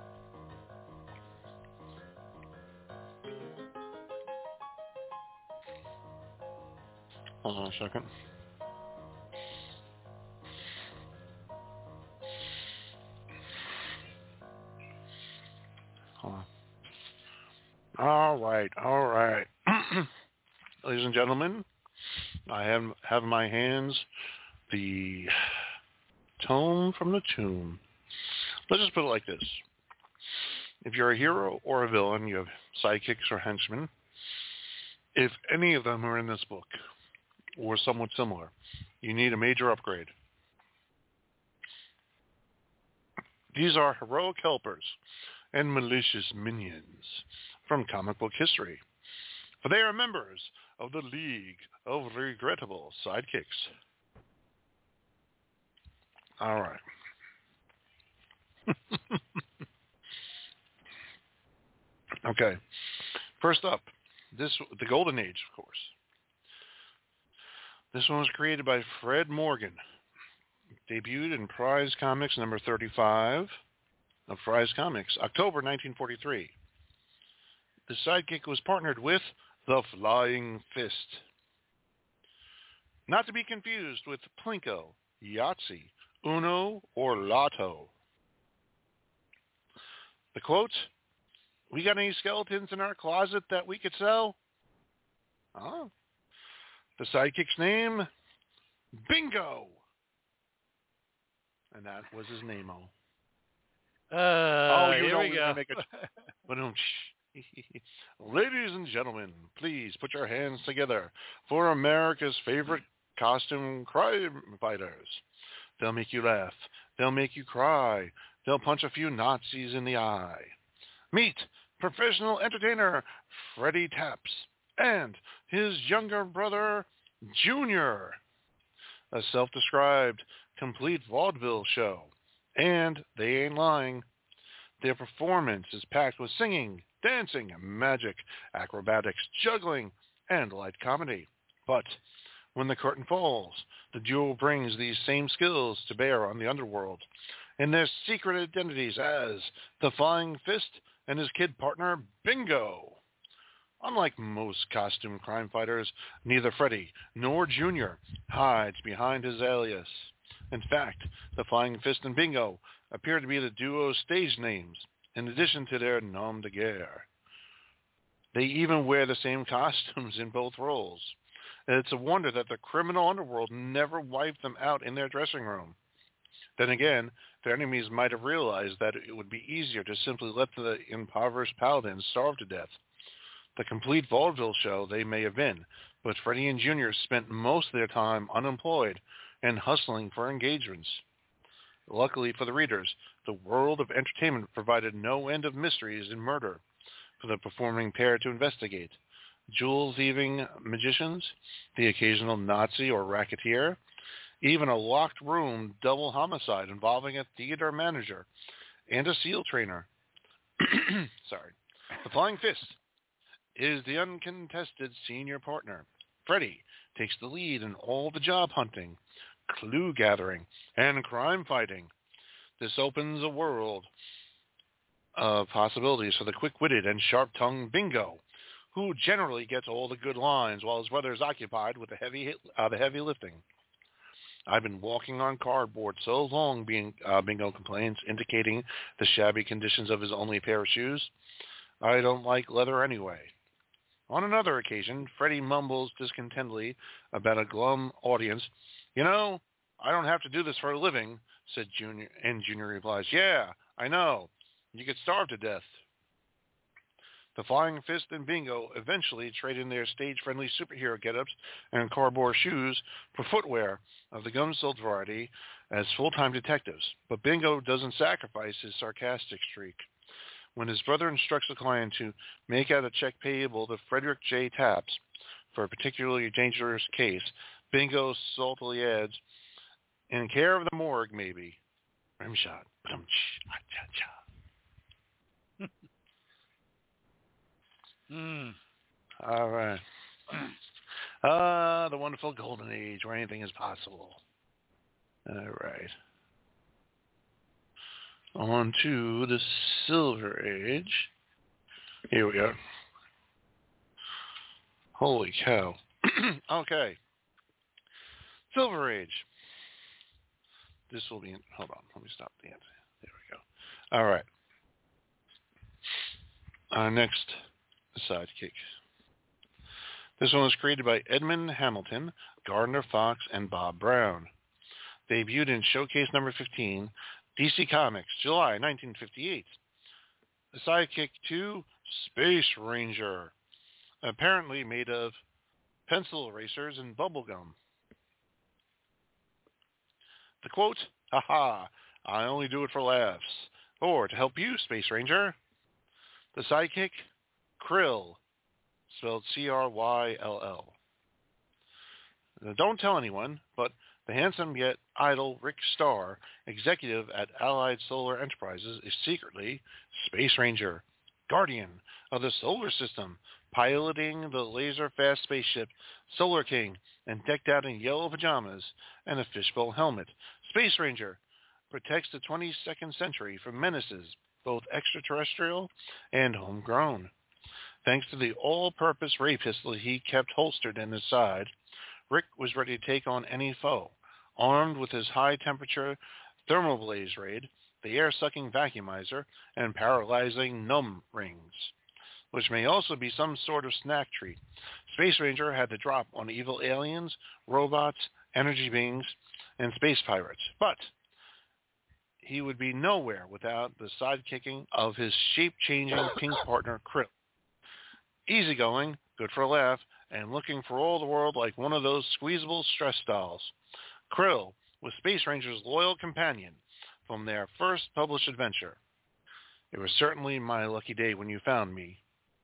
Speaker 2: Hold on a second. right, all right. Ladies and gentlemen, I have, have in my hands the tome from the tomb. Let's just put it like this. If you're a hero or a villain, you have sidekicks or henchmen. If any of them are in this book, or somewhat similar, you need a major upgrade. These are heroic helpers and malicious minions from comic book history, for they are members of the League of Regrettable Sidekicks. All right. Okay. First up, this the Golden Age, of course. This one was created by Fred Morgan. Debuted in Prize Comics number thirty-five of Prize Comics, October nineteen forty-three. The sidekick was partnered with the Flying Fist. Not to be confused with Plinko, Yahtzee, Uno, or Lotto. The quote, "We got any skeletons in our closet that we could sell?" Oh. The sidekick's name, Bingo. And that was his name-o.
Speaker 3: Uh,
Speaker 2: oh, you
Speaker 3: here
Speaker 2: know
Speaker 3: we
Speaker 2: we
Speaker 3: go.
Speaker 2: make a... Ladies and gentlemen, please put your hands together for America's favorite costume crime fighters. They'll make you laugh. They'll make you cry. They'll punch a few Nazis in the eye. Meet professional entertainer Freddie Taps and his younger brother, Junior, a self-described complete vaudeville show. And they ain't lying. Their performance is packed with singing, dancing, magic, acrobatics, juggling, and light comedy. But when the curtain falls, the duo brings these same skills to bear on the underworld in their secret identities as the Flying Fist and his kid partner, Bingo. Unlike most costume crime fighters, neither Freddy nor Junior hides behind his alias. In fact, the Flying Fist and Bingo appear to be the duo's stage names, in addition to their nom de guerre. They even wear the same costumes in both roles. And it's a wonder that the criminal underworld never wiped them out in their dressing room. Then again, their enemies might have realized that it would be easier to simply let the impoverished paladins starve to death. The complete vaudeville show they may have been, but Freddy and Junior spent most of their time unemployed and hustling for engagements. Luckily for the readers, the world of entertainment provided no end of mysteries and murder for the performing pair to investigate. Jewel-thieving magicians, the occasional Nazi or racketeer, even a locked room double homicide involving a theater manager and a SEAL trainer. Sorry. The Flying Fist is the uncontested senior partner. Freddy takes the lead in all the job hunting, clue gathering, and crime fighting. This opens a world of possibilities for the quick-witted and sharp-tongued Bingo, who generally gets all the good lines while his brother is occupied with the heavy, uh, the heavy lifting. I've been walking on cardboard so long, being, uh, Bingo complains, indicating the shabby conditions of his only pair of shoes. I don't like leather anyway. On another occasion, Freddy mumbles discontentedly about a glum audience. You know, I don't have to do this for a living, said Junior, and Junior replies, yeah, I know. You could starve to death. The Flying Fist and Bingo eventually trade in their stage-friendly superhero get-ups and cardboard shoes for footwear of the gum-sold variety as full-time detectives. But Bingo doesn't sacrifice his sarcastic streak. When his brother instructs the client to make out a check payable to Frederick J. Taps for a particularly dangerous case, Bingo saltily adds, in care of the morgue, maybe. Rimshot.
Speaker 3: Mm.
Speaker 2: All right. Ah, the wonderful golden age where anything is possible. All right. On to the silver age. Here we are. Holy cow. Okay. Silver age. This will be, hold on, let me stop the end. There we go. All right. Our next sidekick. This one was created by Edmund Hamilton, Gardner Fox, and Bob Brown. Debuted in Showcase number fifteen, D C Comics, July nineteen fifty-eight. The sidekick to Space Ranger, apparently made of pencil erasers and bubble gum. The quote, "Haha, I only do it for laughs," or "to help you, Space Ranger." The sidekick, Krill, spelled C R Y L L. Now, don't tell anyone, but the handsome yet idle Rick Starr, executive at Allied Solar Enterprises, is secretly Space Ranger, guardian of the solar system, piloting the laser-fast spaceship Solar King, and decked out in yellow pajamas and a fishbowl helmet. Space Ranger protects the twenty-second century from menaces, both extraterrestrial and homegrown. Thanks to the all-purpose ray pistol he kept holstered in his side, Rick was ready to take on any foe, armed with his high-temperature thermoblaze raid, the air-sucking vacuumizer, and paralyzing numb rings, which may also be some sort of snack treat. Space Ranger had the drop on evil aliens, robots, energy beings, and space pirates, but he would be nowhere without the sidekicking of his shape-changing pink partner, Krill. Easygoing, good for a laugh, and looking for all the world like one of those squeezable stress dolls. Krill was Space Ranger's loyal companion from their first published adventure. "It was certainly my lucky day when you found me."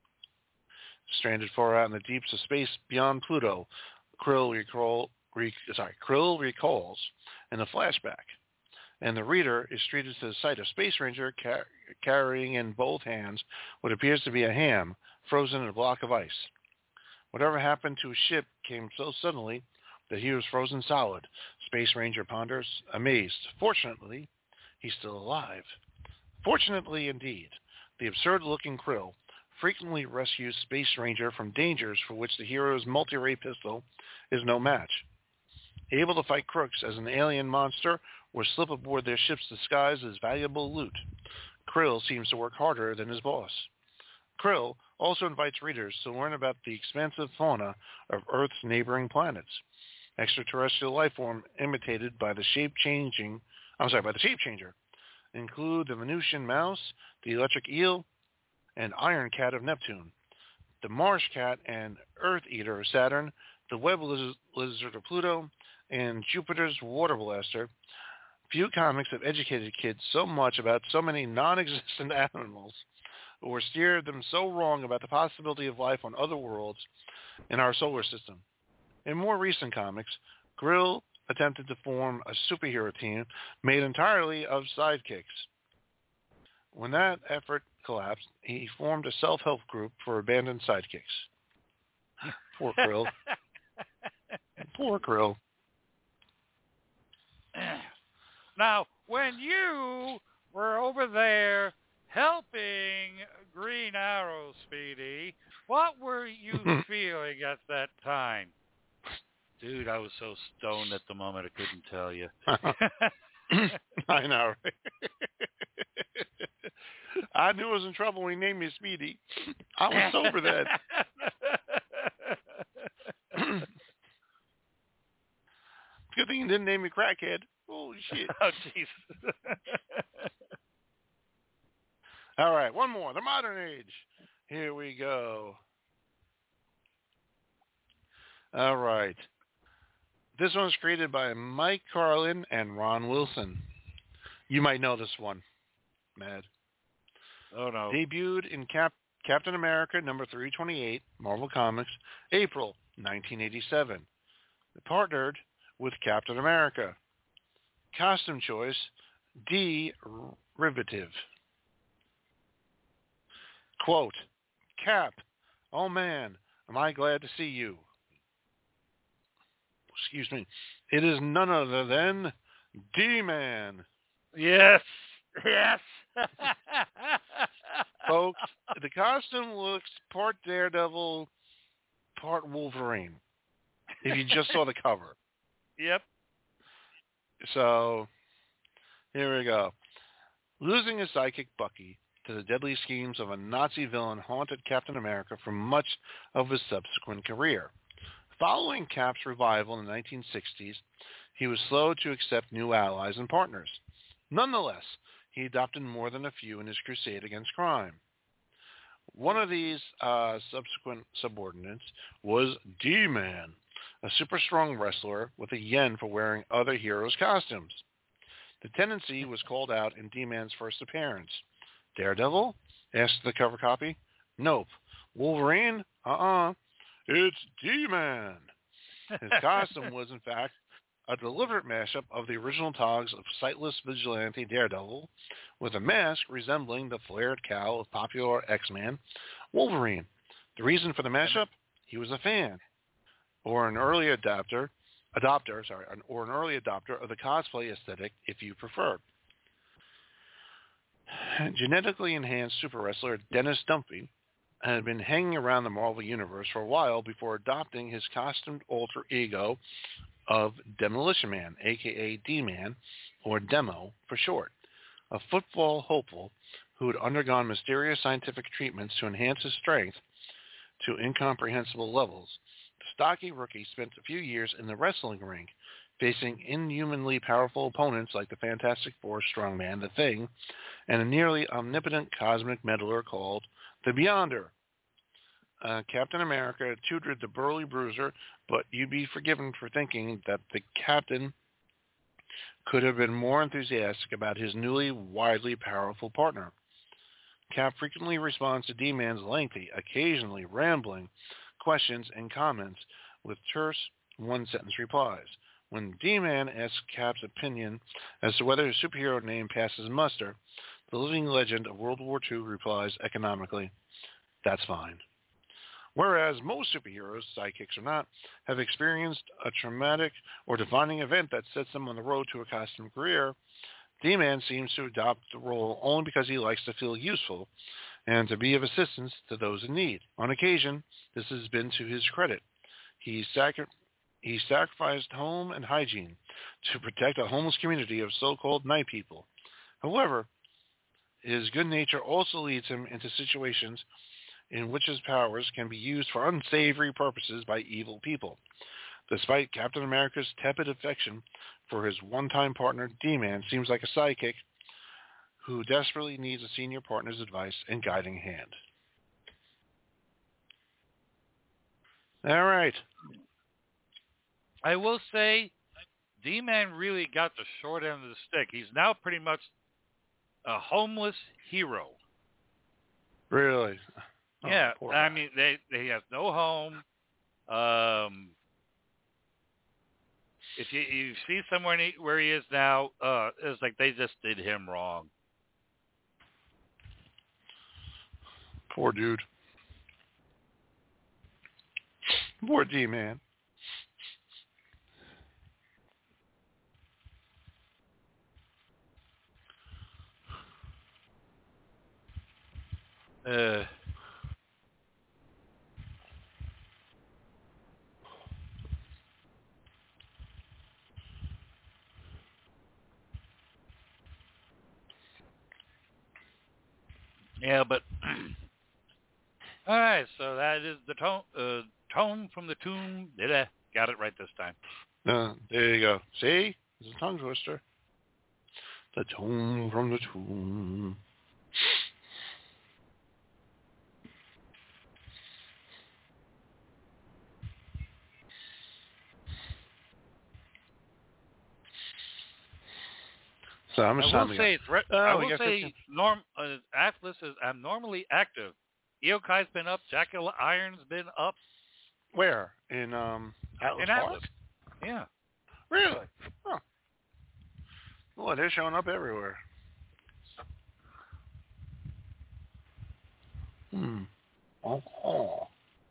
Speaker 2: Stranded far out in the deeps of space beyond Pluto, Krill, recall, re, sorry, Krill recalls in a flashback, and the reader is treated to the sight of Space Ranger car- carrying in both hands what appears to be a ham frozen in a block of ice. Whatever happened to his ship came so suddenly that he was frozen solid. Space Ranger ponders, amazed. Fortunately, he's still alive. Fortunately, indeed, the absurd-looking Krill frequently rescues Space Ranger from dangers for which the hero's multi-ray pistol is no match. Able to fight crooks as an alien monster or slip aboard their ships disguised as valuable loot, Krill seems to work harder than his boss. Krill also invites readers to learn about the expansive fauna of Earth's neighboring planets. Extraterrestrial life form imitated by the shape-changing, I'm sorry, by the shape-changer, include the Venusian mouse, the electric eel, and iron cat of Neptune, the marsh cat and earth eater of Saturn, the web liz- lizard of Pluto, and Jupiter's water blaster. Few comics have educated kids so much about so many non-existent animals, or steered them so wrong about the possibility of life on other worlds in our solar system. In more recent comics, Krill attempted to form a superhero team made entirely of sidekicks. When that effort collapsed, he formed a self-help group for abandoned sidekicks. Poor Krill. Poor Krill.
Speaker 3: Now, when you were over there helping Green Arrow, Speedy, what were you feeling at that time? Dude, I was so stoned at the moment I couldn't tell you.
Speaker 2: I know, right? I knew I was in trouble when he named me Speedy. I was sober then. Good thing he didn't name me Crackhead. Holy shit.
Speaker 3: Oh, Jesus.
Speaker 2: All right, one more. The Modern Age. Here we go. All right. This one's created by Mike Carlin and Ron Wilson. You might know this one, Mad.
Speaker 3: Oh, no.
Speaker 2: Debuted in Cap- Captain America number three twenty-eight, Marvel Comics, April nineteen eighty-seven. Partnered with Captain America. Costume choice, derivative. Quote, Cap, oh man, am I glad to see you. Excuse me. It is none other than D-Man.
Speaker 3: Yes. Yes.
Speaker 2: Folks, the costume looks part Daredevil, part Wolverine, if you just saw the cover.
Speaker 3: Yep.
Speaker 2: So, here we go. Losing his sidekick, Bucky, after the deadly schemes of a Nazi villain haunted Captain America for much of his subsequent career. Following Cap's revival in the nineteen sixties, he was slow to accept new allies and partners. Nonetheless, he adopted more than a few in his crusade against crime. One of these uh, subsequent subordinates was D-Man, a super strong wrestler with a yen for wearing other heroes' costumes. The tendency was called out in D-Man's first appearance. Daredevil? Asked the cover copy. Nope. Wolverine? Uh-uh. It's D-Man. His costume was, in fact, a deliberate mashup of the original togs of sightless vigilante Daredevil with a mask resembling the flared cowl of popular X-Man Wolverine. The reason for the mashup? He was a fan, or an early adopter, adopter, sorry, or an early adopter of the cosplay aesthetic, if you prefer. Genetically enhanced super wrestler Dennis Dumpy had been hanging around the Marvel Universe for a while before adopting his costumed alter ego of Demolition Man, a k a. D-Man, or Demo for short, a football hopeful who had undergone mysterious scientific treatments to enhance his strength to incomprehensible levels. The stocky rookie spent a few years in the wrestling ring, facing inhumanly powerful opponents like the Fantastic Four strongman, The Thing, and a nearly omnipotent cosmic meddler called the Beyonder. Uh, Captain America tutored the burly bruiser, but you'd be forgiven for thinking that the captain could have been more enthusiastic about his newly widely powerful partner. Cap frequently responds to D-Man's lengthy, occasionally rambling questions and comments with terse, one-sentence replies. When D-Man asks Cap's opinion as to whether his superhero name passes muster, the living legend of World War Two replies economically, "That's fine." Whereas most superheroes, sidekicks or not, have experienced a traumatic or defining event that sets them on the road to a costume career, D-Man seems to adopt the role only because he likes to feel useful and to be of assistance to those in need. On occasion, this has been to his credit. He, sacri- he sacrificed home and hygiene to protect a homeless community of so-called night people. However, his good nature also leads him into situations in which his powers can be used for unsavory purposes by evil people. Despite Captain America's tepid affection for his one-time partner, D-Man seems like a sidekick who desperately needs a senior partner's advice and guiding hand. All right.
Speaker 3: I will say, D-Man really got the short end of the stick. He's now pretty much a homeless hero.
Speaker 2: Really? Oh,
Speaker 3: yeah,
Speaker 2: poor
Speaker 3: I
Speaker 2: guy.
Speaker 3: mean, they they have no home. Um, if you, you see somewhere he, where he is now, uh, it's like they just did him wrong.
Speaker 2: Poor dude. Poor D-Man.
Speaker 3: Uh, yeah, but all right. So that is the tone. Uh, tone from the tomb. Did I got it right this time?
Speaker 2: Uh, there you go. See? It's a tongue twister. The tone from the tomb. So how much
Speaker 3: I
Speaker 2: time
Speaker 3: will
Speaker 2: we
Speaker 3: say,
Speaker 2: got?
Speaker 3: it's re-
Speaker 2: Oh,
Speaker 3: I
Speaker 2: we
Speaker 3: will
Speaker 2: got
Speaker 3: say,
Speaker 2: fifteen.
Speaker 3: norm uh, Atlas is abnormally active. Eokai's been up. Jack Iron's been up.
Speaker 2: Where? In um Atlas
Speaker 3: In
Speaker 2: Park?
Speaker 3: Atlas. Yeah.
Speaker 2: Really? Huh. Boy, they're showing up everywhere. Hmm. Oh, oh.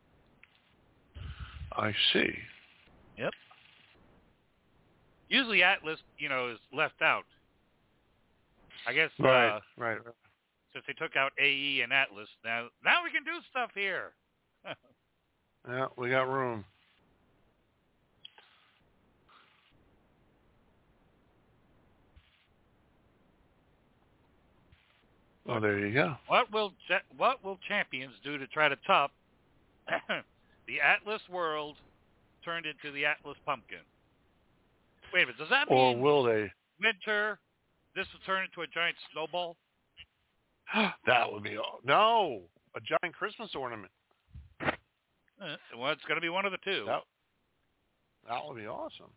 Speaker 2: I see.
Speaker 3: Yep. Usually Atlas, you know, is left out. I guess
Speaker 2: Right,
Speaker 3: uh,
Speaker 2: right.
Speaker 3: since they took out A E and Atlas, now now we can do stuff here.
Speaker 2: Yeah, we got room. Oh, there you go.
Speaker 3: What will cha- what will champions do to try to top the Atlas world turned into the Atlas pumpkin? Wait a minute. Does that
Speaker 2: Or
Speaker 3: mean
Speaker 2: will they?
Speaker 3: winter? This will turn into a giant snowball?
Speaker 2: That would be all. No, a giant Christmas ornament.
Speaker 3: Uh, well, it's going to be one of the two.
Speaker 2: That, that would be awesome.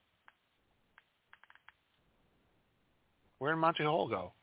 Speaker 2: Where did Monty Hall go?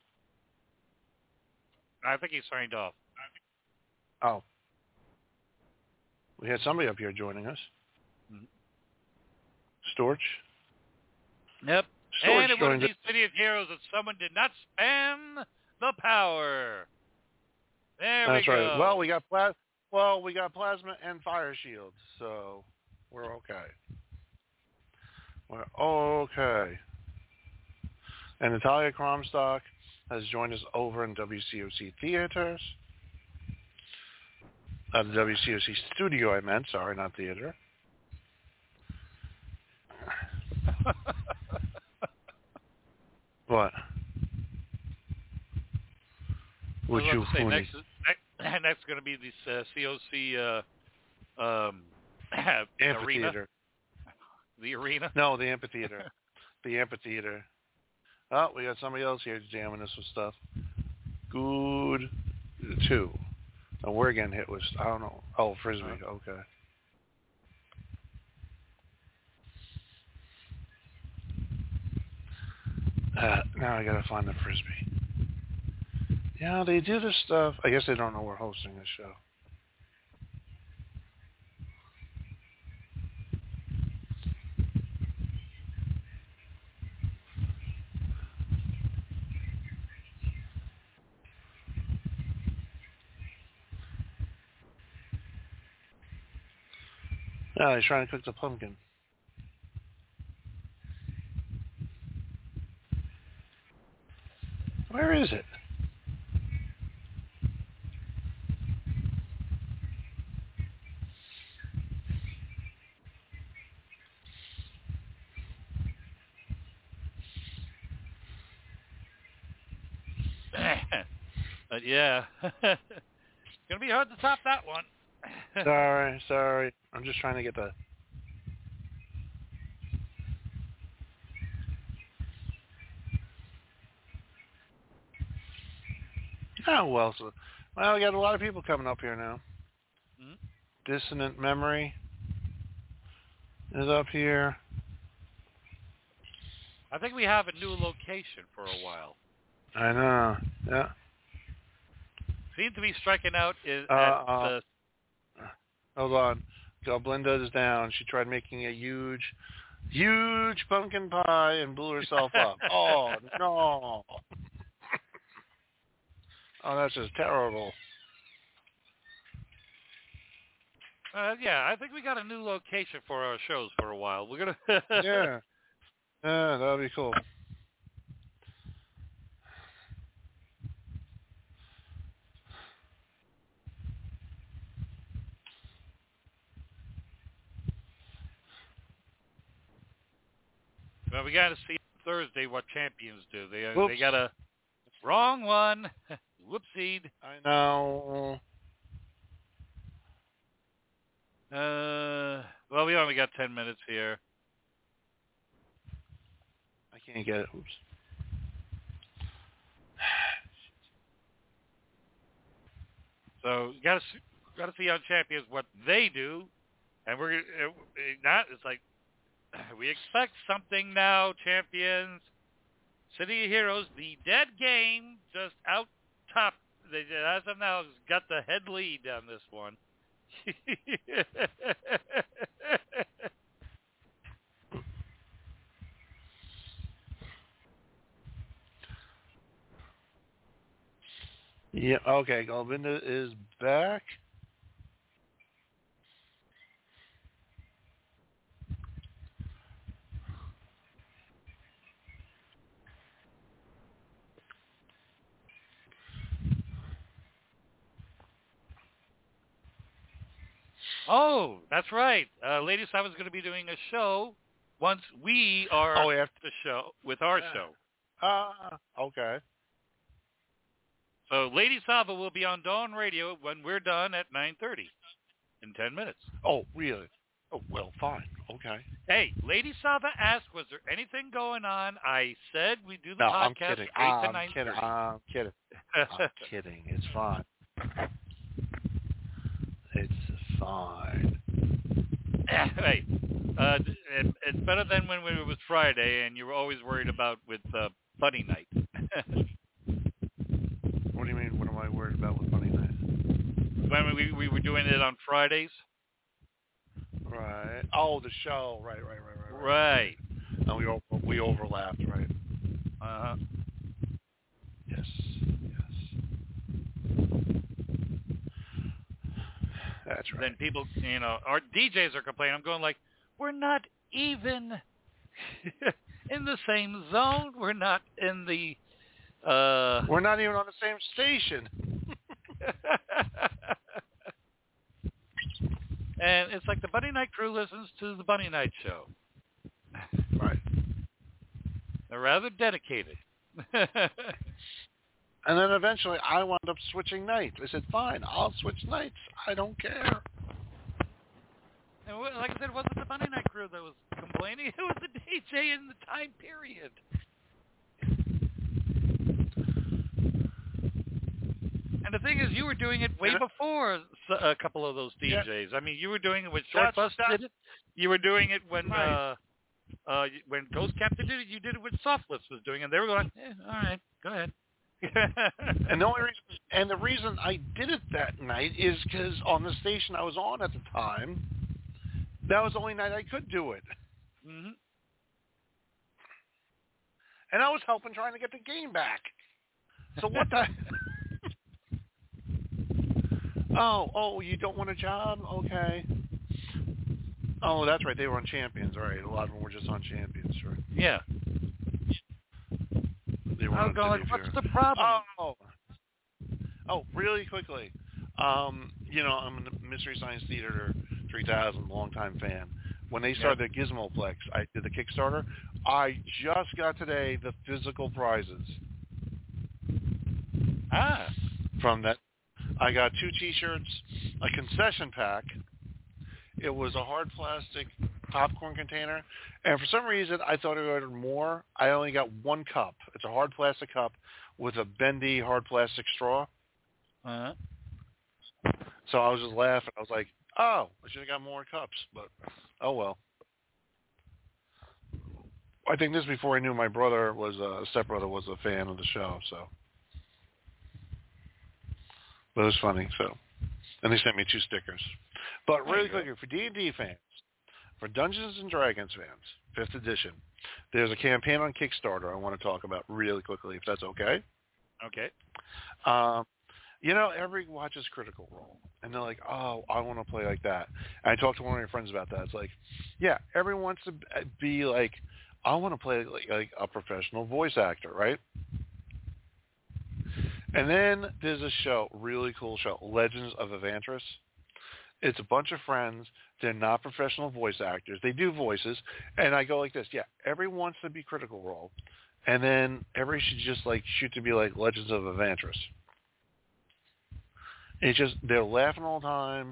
Speaker 3: I think he signed off.
Speaker 2: Oh. We had somebody up here joining us.
Speaker 3: Mhm.
Speaker 2: Storch.
Speaker 3: Yep.
Speaker 2: Storch
Speaker 3: and in one of
Speaker 2: joined
Speaker 3: these City of Heroes that someone did not spam the power. There
Speaker 2: That's
Speaker 3: we go.
Speaker 2: right. Well, we got plas- Well, we got plasma and fire shields, so we're okay. We're okay. And Natalia Kromstock has joined us over in W C O C Theaters. Uh, the W C O C studio, I meant. Sorry, not theater. What? Would
Speaker 3: I was
Speaker 2: you
Speaker 3: about to say,
Speaker 2: phony?
Speaker 3: next, next, next going to be this uh, C O C uh, um, arena.
Speaker 2: Amphitheater.
Speaker 3: The arena?
Speaker 2: No, the amphitheater. The amphitheater. Oh, we got somebody else here jamming us with stuff. Good. Two. And we're getting hit with, I don't know. Oh, Frisbee.
Speaker 3: Uh-huh.
Speaker 2: Okay. Uh, now I gotta find the Frisbee. Yeah, they do this stuff. I guess they don't know we're hosting this show. No, he's trying to cook the pumpkin. Where is it?
Speaker 3: But yeah, it's going to be hard to top that one.
Speaker 2: Sorry, sorry. I'm just trying to get the... Oh, well, so, well, we got a lot of people coming up here now.
Speaker 3: Mm-hmm.
Speaker 2: Dissonant Memory is up here.
Speaker 3: I think we have a new location for a while.
Speaker 2: I know. Yeah.
Speaker 3: Seem to be striking out is
Speaker 2: Uh,
Speaker 3: at
Speaker 2: uh,
Speaker 3: the...
Speaker 2: Hold on. Goblinda is down. She tried making a huge, huge pumpkin pie and blew herself up. Oh, no. Oh, that's just terrible.
Speaker 3: Uh, yeah, I think we got a new location for our shows for a while. We're gonna.
Speaker 2: Yeah. Yeah, that would be cool.
Speaker 3: Well, we got to see Thursday what champions do. They uh,
Speaker 2: Whoops.
Speaker 3: they got a wrong one. Whoopsied.
Speaker 2: I know.
Speaker 3: Uh, well, we only got ten minutes here.
Speaker 2: I can't get it. Oops.
Speaker 3: So got to got to see on champions what they do, and we're uh, not. It's like we expect something now, champions. City of Heroes, the dead game, just out top. They as of now has got the head lead on this one.
Speaker 2: Yeah, okay. Govinda is back.
Speaker 3: Oh, that's right. Uh, Lady Simon's going to be doing a show once we are
Speaker 2: Oh, we have
Speaker 3: the show with our
Speaker 2: Yeah.
Speaker 3: show.
Speaker 2: Ah, uh, okay.
Speaker 3: So Lady Sava will be on Dawn Radio when we're done at nine thirty in ten minutes.
Speaker 2: Oh, really? Oh, well, fine. Okay.
Speaker 3: Hey, Lady Sava asked, was there anything going on? I said we do the
Speaker 2: No, I'm
Speaker 3: podcast
Speaker 2: kidding.
Speaker 3: eight to
Speaker 2: I'm
Speaker 3: nine
Speaker 2: kidding.
Speaker 3: thirty.
Speaker 2: I'm kidding. I'm kidding. It's fine. It's fine.
Speaker 3: Hey, uh, it, it's better than when it was Friday and you were always worried about with uh, Bunny Night.
Speaker 2: What do you mean? What am I worried about with Bunny Night?
Speaker 3: When we we were doing it on Fridays.
Speaker 2: Right. Oh, the show. Right, right, right, right.
Speaker 3: Right.
Speaker 2: And we o- we overlapped, right?
Speaker 3: Uh-huh.
Speaker 2: Yes. Yes. That's right.
Speaker 3: Then people, you know, our D Js are complaining. I'm going like, we're not even in the same zone. We're not in the. Uh...
Speaker 2: We're not even on the same station.
Speaker 3: And it's like the Bunny Night crew listens to the Bunny Night show.
Speaker 2: Right.
Speaker 3: They're rather dedicated.
Speaker 2: And then eventually I wound up switching nights. I said, fine, I'll switch nights. I don't care.
Speaker 3: And like I said, it wasn't the Bunny Night crew that was complaining. It was the D J in the time period. And the thing is, you were doing it way before a couple of those D Js. Yeah. I mean, you were doing it when Short Bus did it. You were doing it when right. uh, uh, when Ghost Captain did it. You did it when Softless was doing it. And they were going, eh, all right, go ahead.
Speaker 2: And the only reason, and the reason I did it that night is because on the station I was on at the time, that was the only night I could do it.
Speaker 3: Mm-hmm.
Speaker 2: And I was helping trying to get the game back. So what the... Oh, oh, you don't want a job? Okay. Oh, that's right. They were on Champions, right? A lot of them were just on Champions, right?
Speaker 3: Yeah.
Speaker 2: They were
Speaker 3: I was going like, what's the problem?
Speaker 2: Oh, oh, really quickly. Um, you know, I'm a Mystery Science Theater three thousand, longtime fan. When they started yep. the Gizmoplex, I did the Kickstarter. I just got today the physical prizes.
Speaker 3: Ah.
Speaker 2: From that. I got two T-shirts, a concession pack. It was a hard plastic popcorn container. And for some reason, I thought I ordered more. I only got one cup. It's a hard plastic cup with a bendy hard plastic straw.
Speaker 3: Uh-huh.
Speaker 2: So I was just laughing. I was like, oh, I should have got more cups. But, oh, well. I think this before I knew my brother was, a stepbrother was a fan of the show, so. But it was funny, so. And they sent me two stickers. But really quickly, for D and D fans, for Dungeons and Dragons fans, fifth edition, there's a campaign on Kickstarter I want to talk about really quickly, if that's okay.
Speaker 3: Okay.
Speaker 2: Um, you know, everybody watches Critical Role, and they're like, oh, I want to play like that. And I talked to one of my friends about that. It's like, yeah, everyone wants to be like, I want to play like, like a professional voice actor, right? And then there's a show, really cool show, Legends of Evantris. It's a bunch of friends. They're not professional voice actors. They do voices. And I go like this, yeah, everyone wants to be Critical Role. And then everybody should just like shoot to be like Legends of Evantris. It's just, they're laughing all the time,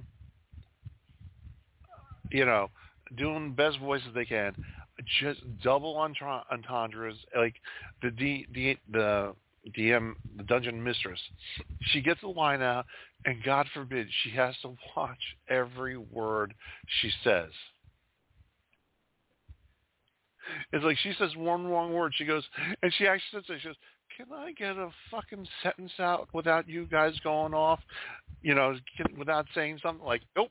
Speaker 2: you know, doing the best voices they can. Just double entra- entendres, like the D, the the D M, the dungeon mistress. She gets a line out, and God forbid she has to watch every word she says. It's like she says one wrong word. She goes, and she actually says, she goes, can I get a fucking sentence out without you guys going off? You know, can, without saying something like, nope.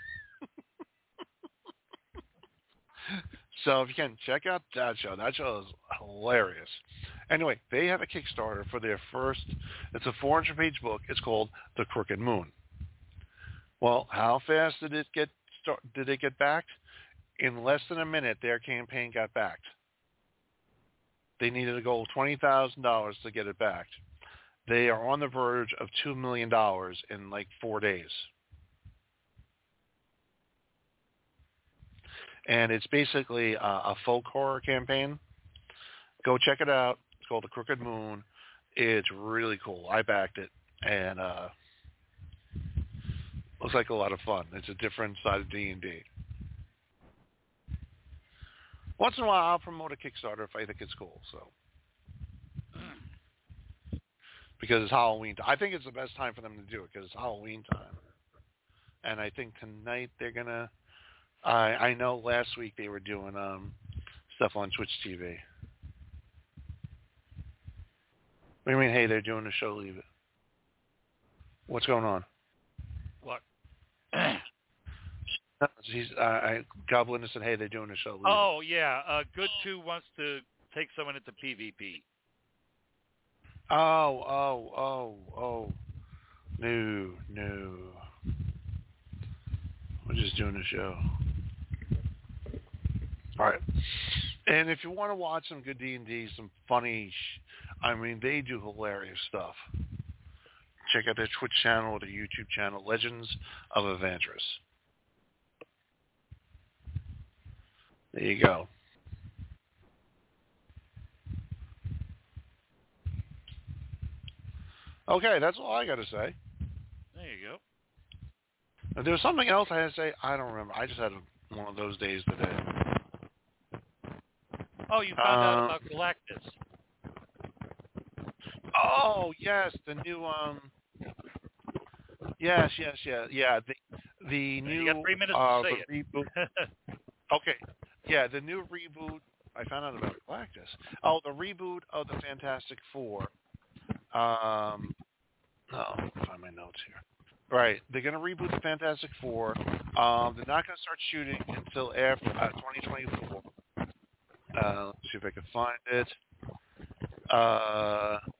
Speaker 2: So if you can, check out that show. That show is hilarious. Anyway, they have a Kickstarter for their first, it's a four hundred page book. It's called The Crooked Moon. Well, how fast did it get start, did it get backed? In less than a minute, their campaign got backed. They needed a goal of twenty thousand dollars to get it backed. They are on the verge of two million dollars in like four days. And it's basically a, a folk horror campaign. Go check it out. It's called The Crooked Moon. It's really cool. I backed it, and uh, looks like a lot of fun. It's a different side of D and D. Once in a while, I'll promote a Kickstarter if I think it's cool. So, because it's Halloween, I think it's the best time for them to do it because it's Halloween time. And I think tonight they're gonna. I I know last week they were doing um stuff on Twitch T V. What do you mean? Hey, they're doing the show. Leave it. What's going on?
Speaker 3: What?
Speaker 2: He's uh, I Goblin said, "Hey, they're doing the show." Leave
Speaker 3: oh yeah, uh, Good Two wants to take someone into PvP.
Speaker 2: Oh, oh, oh, oh. No, no. We're just doing the show. All right. And if you want to watch some good D and D, some funny, sh- I mean, they do hilarious stuff. Check out their Twitch channel or their YouTube channel, Legends of Evandris. There you go. Okay, that's all I got to say.
Speaker 3: There you go.
Speaker 2: If there was something else I had to say, I don't remember. I just had one of those days today.
Speaker 3: Oh, you found uh, out about Galactus.
Speaker 2: Oh, yes, the new, um, yes, yes, yeah, yeah, the, the new,
Speaker 3: you got three minutes
Speaker 2: uh,
Speaker 3: to say
Speaker 2: the
Speaker 3: it.
Speaker 2: reboot. Okay, yeah, the new reboot, I found out about Galactus. Oh, the reboot of the Fantastic Four. Um, oh, let me find my notes here. Right, they're going to reboot the Fantastic Four. Um, they're not going to start shooting until after uh, twenty twenty-four. Uh, let's see if I can find it. Uh,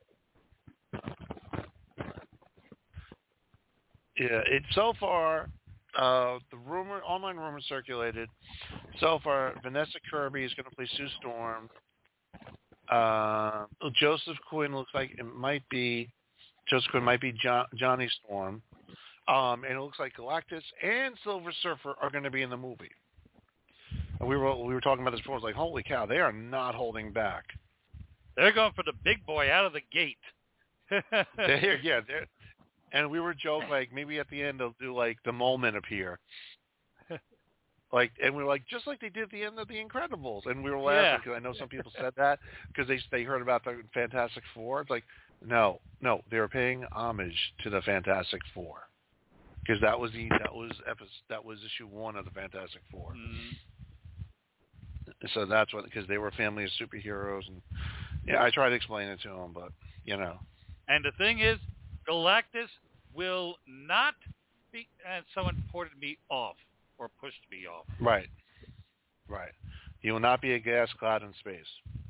Speaker 2: yeah, it so far, uh, the rumor, online rumor circulated. So far, Vanessa Kirby is going to play Sue Storm. Uh, Joseph Quinn looks like it might be Joseph Quinn might be jo- Johnny Storm. Um, and it looks like Galactus and Silver Surfer are going to be in the movie. And we were we were talking about this before. I was like, holy cow, they are not holding back.
Speaker 3: They're going for the big boy out of the gate.
Speaker 2: they're, yeah, they're, and we were joking like maybe at the end they'll do like the moment appear. Like, and we were like, just like they did at the end of The Incredibles. And we were laughing because yeah. I know some people said that because they they heard about the Fantastic Four. It's like, no, no, they were paying homage to the Fantastic Four. Because that was the that was episode, that was issue one of the Fantastic Four.
Speaker 3: Mm.
Speaker 2: So that's what because they were a family of superheroes, and yeah, I tried to explain it to them, but you know.
Speaker 3: And the thing is, Galactus will not be. And someone ported me off or pushed me off.
Speaker 2: Right, right. He will not be a gas cloud in space.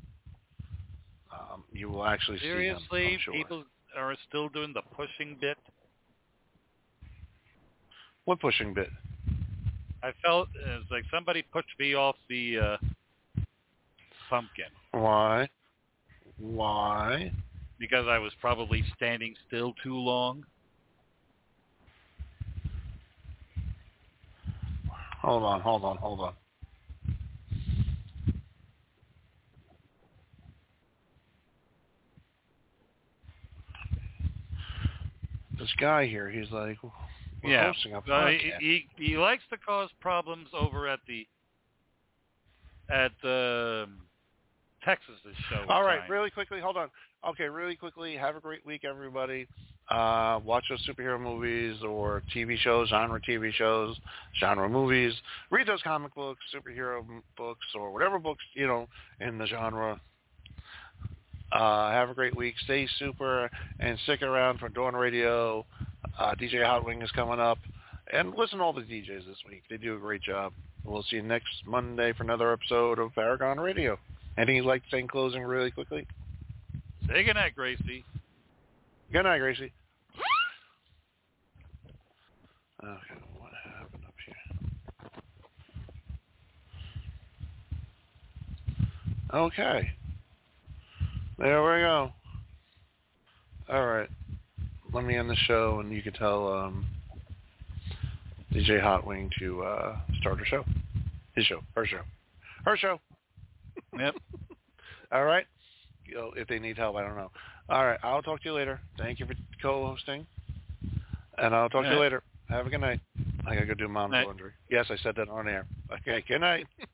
Speaker 2: Um, you will actually
Speaker 3: Seriously,
Speaker 2: see him. I'm sure.
Speaker 3: People are still doing the pushing bit.
Speaker 2: What pushing bit?
Speaker 3: I felt it was like somebody pushed me off the uh, pumpkin.
Speaker 2: Why? Why?
Speaker 3: Because I was probably standing still too long.
Speaker 2: Hold on, hold on, hold on. This guy here, he's like, we're
Speaker 3: yeah,
Speaker 2: hosting a
Speaker 3: uh,
Speaker 2: podcast.
Speaker 3: he, he he likes to cause problems over at the at the um, Texas's show.
Speaker 2: All right,
Speaker 3: time.
Speaker 2: really quickly, hold on. Okay, really quickly, have a great week, everybody. Uh, watch those superhero movies or T V shows, genre T V shows, genre movies. Read those comic books, superhero books, or whatever books, you know, in the genre. Uh, have a great week. Stay super and stick around for Dawn Radio. Uh, D J Hotwing is coming up. And listen to all the D Js this week. They do a great job. We'll see you next Monday for another episode of Paragon Radio. Anything you'd like to say in closing really quickly?
Speaker 3: Say goodnight, Gracie.
Speaker 2: Good night, Gracie. Okay, what happened up here? Okay. There we go. All right. Let me end the show, and you can tell um, D J Hotwing to uh, start her show. His show. Her show. Her show.
Speaker 3: Yep.
Speaker 2: All right. you know, if they need help. I don't know. All right, I'll talk to you later. Thank you for co-hosting, and I'll talk to you later. Have a good night. I gotta go do mom's
Speaker 3: night.
Speaker 2: laundry. Yes, I said that on air. Okay, good night.